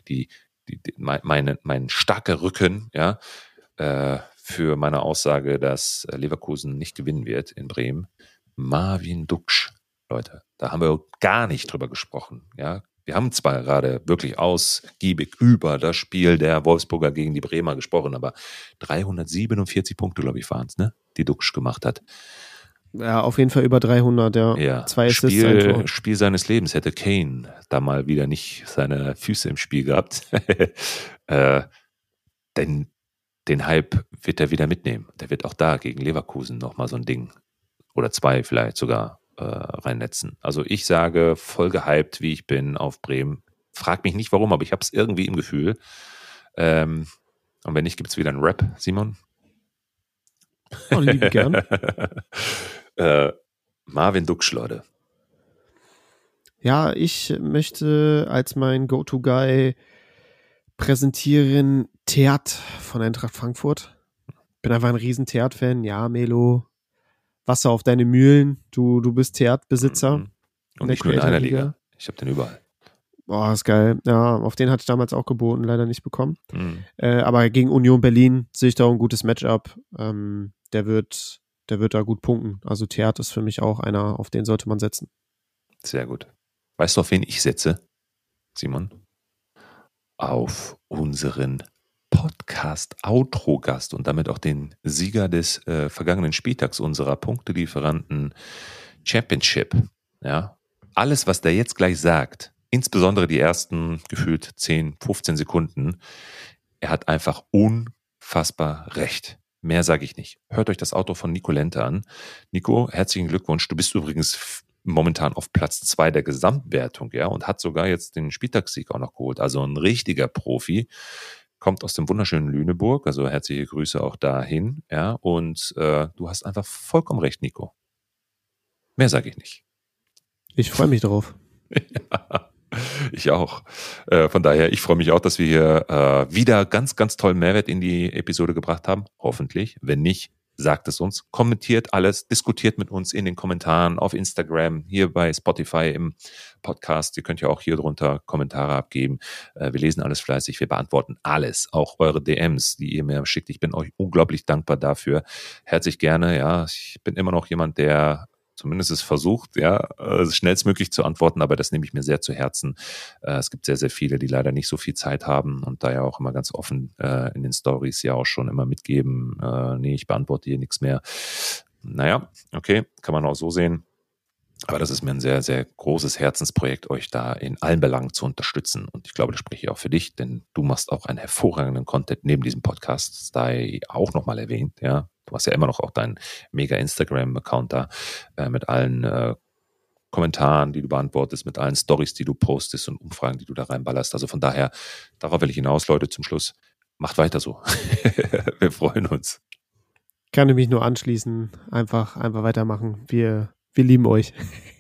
mein starker Rücken, ja, für meine Aussage, dass Leverkusen nicht gewinnen wird in Bremen. Marvin Duksch, Leute, da haben wir gar nicht drüber gesprochen. Ja, wir haben zwar gerade wirklich ausgiebig über das Spiel der Wolfsburger gegen die Bremer gesprochen, aber 347 Punkte, glaube ich, waren es, ne, die Duksch gemacht hat. Ja, auf jeden Fall über 300, ja. Ja, 2 Assists. Spiel seines Lebens. Hätte Kane da mal wieder nicht seine Füße im Spiel gehabt, denn den Hype wird er wieder mitnehmen. Der wird auch da gegen Leverkusen nochmal so ein Ding oder 2 vielleicht sogar reinnetzen. Also ich sage, voll gehypt, wie ich bin, auf Bremen. Frag mich nicht warum, aber ich habe es irgendwie im Gefühl. Und wenn nicht, gibt es wieder einen Rap, Simon? Oh, liebe gern. Marvin Duksch, Leute. Ja, ich möchte als mein Go-To-Guy präsentieren Theat von Eintracht Frankfurt. Bin einfach ein riesen Theat-Fan. Ja, Melo, Wasser auf deine Mühlen. Du bist Theat-Besitzer. Und nicht nur in einer Liga. Ich habe den überall. Boah, ist geil. Ja, auf den hatte ich damals auch geboten, leider nicht bekommen. Aber gegen Union Berlin sehe ich da auch ein gutes Matchup. Der wird da gut punkten. Also Theat ist für mich auch einer, auf den sollte man setzen. Sehr gut. Weißt du, auf wen ich setze, Simon? Auf unseren Podcast-Outro-Gast und damit auch den Sieger des vergangenen Spieltags unserer Punktelieferanten Championship. Ja, alles, was der jetzt gleich sagt, insbesondere die ersten gefühlt 10, 15 Sekunden, er hat einfach unfassbar recht. Mehr sage ich nicht. Hört euch das Outro von Nico Lente an. Nico, herzlichen Glückwunsch. Du bist übrigens momentan auf Platz 2 der Gesamtwertung, ja, und hat sogar jetzt den Spieltagssieg auch noch geholt. Also ein richtiger Profi. Kommt aus dem wunderschönen Lüneburg, also herzliche Grüße auch dahin, ja, und du hast einfach vollkommen recht, Nico. Mehr sage ich nicht. Ich freue mich drauf. Ja, ich auch. Von daher, ich freue mich auch, dass wir hier wieder ganz tollen Mehrwert in die Episode gebracht haben. Hoffentlich. Wenn nicht, sagt es uns. Kommentiert alles, diskutiert mit uns in den Kommentaren auf Instagram, hier bei Spotify im Podcast. Ihr könnt ja auch hier drunter Kommentare abgeben. Wir lesen alles fleißig, wir beantworten alles, auch eure DMs, die ihr mir schickt. Ich bin euch unglaublich dankbar dafür. Herzlich gerne, ja. Ich bin immer noch jemand, der zumindest es versucht, ja, schnellstmöglich zu antworten, aber das nehme ich mir sehr zu Herzen. Es gibt sehr viele, die leider nicht so viel Zeit haben und da ja auch immer ganz offen in den Stories ja auch schon immer mitgeben, nee, ich beantworte hier nichts mehr. Naja, okay, kann man auch so sehen. Aber das ist mir ein sehr großes Herzensprojekt, euch da in allen Belangen zu unterstützen. Und ich glaube, das spreche ich auch für dich, denn du machst auch einen hervorragenden Content neben diesem Podcast, da auch nochmal erwähnt, ja. Du hast ja immer noch auch deinen mega Instagram-Account da mit allen Kommentaren, die du beantwortest, mit allen Stories, die du postest und Umfragen, die du da reinballerst. Also von daher, darauf will ich hinaus, Leute, zum Schluss. Macht weiter so. Wir freuen uns. Kann ich mich nur anschließen. Einfach weitermachen. Wir lieben euch.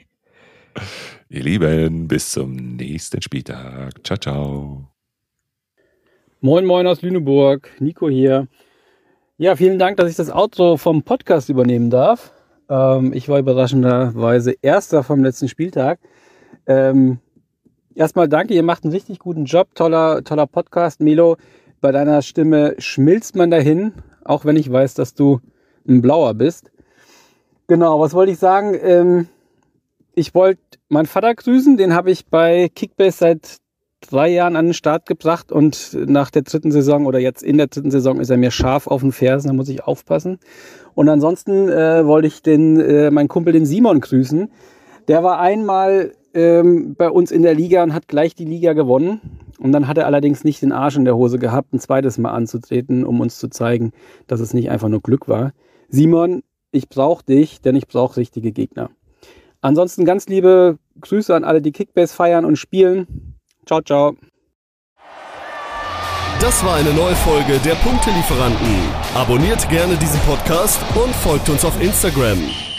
Ihr Lieben, bis zum nächsten Spieltag. Ciao, ciao. Moin aus Lüneburg. Nico hier. Ja, vielen Dank, dass ich das Outro vom Podcast übernehmen darf. Ich war überraschenderweise Erster vom letzten Spieltag. Erstmal danke, ihr macht einen richtig guten Job. Toller Podcast. Melo, bei deiner Stimme schmilzt man dahin, auch wenn ich weiß, dass du ein Blauer bist. Genau, was wollte ich sagen? Ich wollte meinen Vater grüßen, den habe ich bei Kickbase seit 3 Jahren an den Start gebracht und nach der 3. Saison oder jetzt in der 3. Saison ist er mir scharf auf den Fersen, da muss ich aufpassen. Und ansonsten wollte ich meinen Kumpel, den Simon, grüßen. Der war einmal bei uns in der Liga und hat gleich die Liga gewonnen. Und dann hat er allerdings nicht den Arsch in der Hose gehabt, ein zweites Mal anzutreten, um uns zu zeigen, dass es nicht einfach nur Glück war. Simon, ich brauche dich, denn ich brauche richtige Gegner. Ansonsten ganz liebe Grüße an alle, die Kickbase feiern und spielen. Ciao, ciao. Das war eine neue Folge der Punktelieferanten. Abonniert gerne diesen Podcast und folgt uns auf Instagram.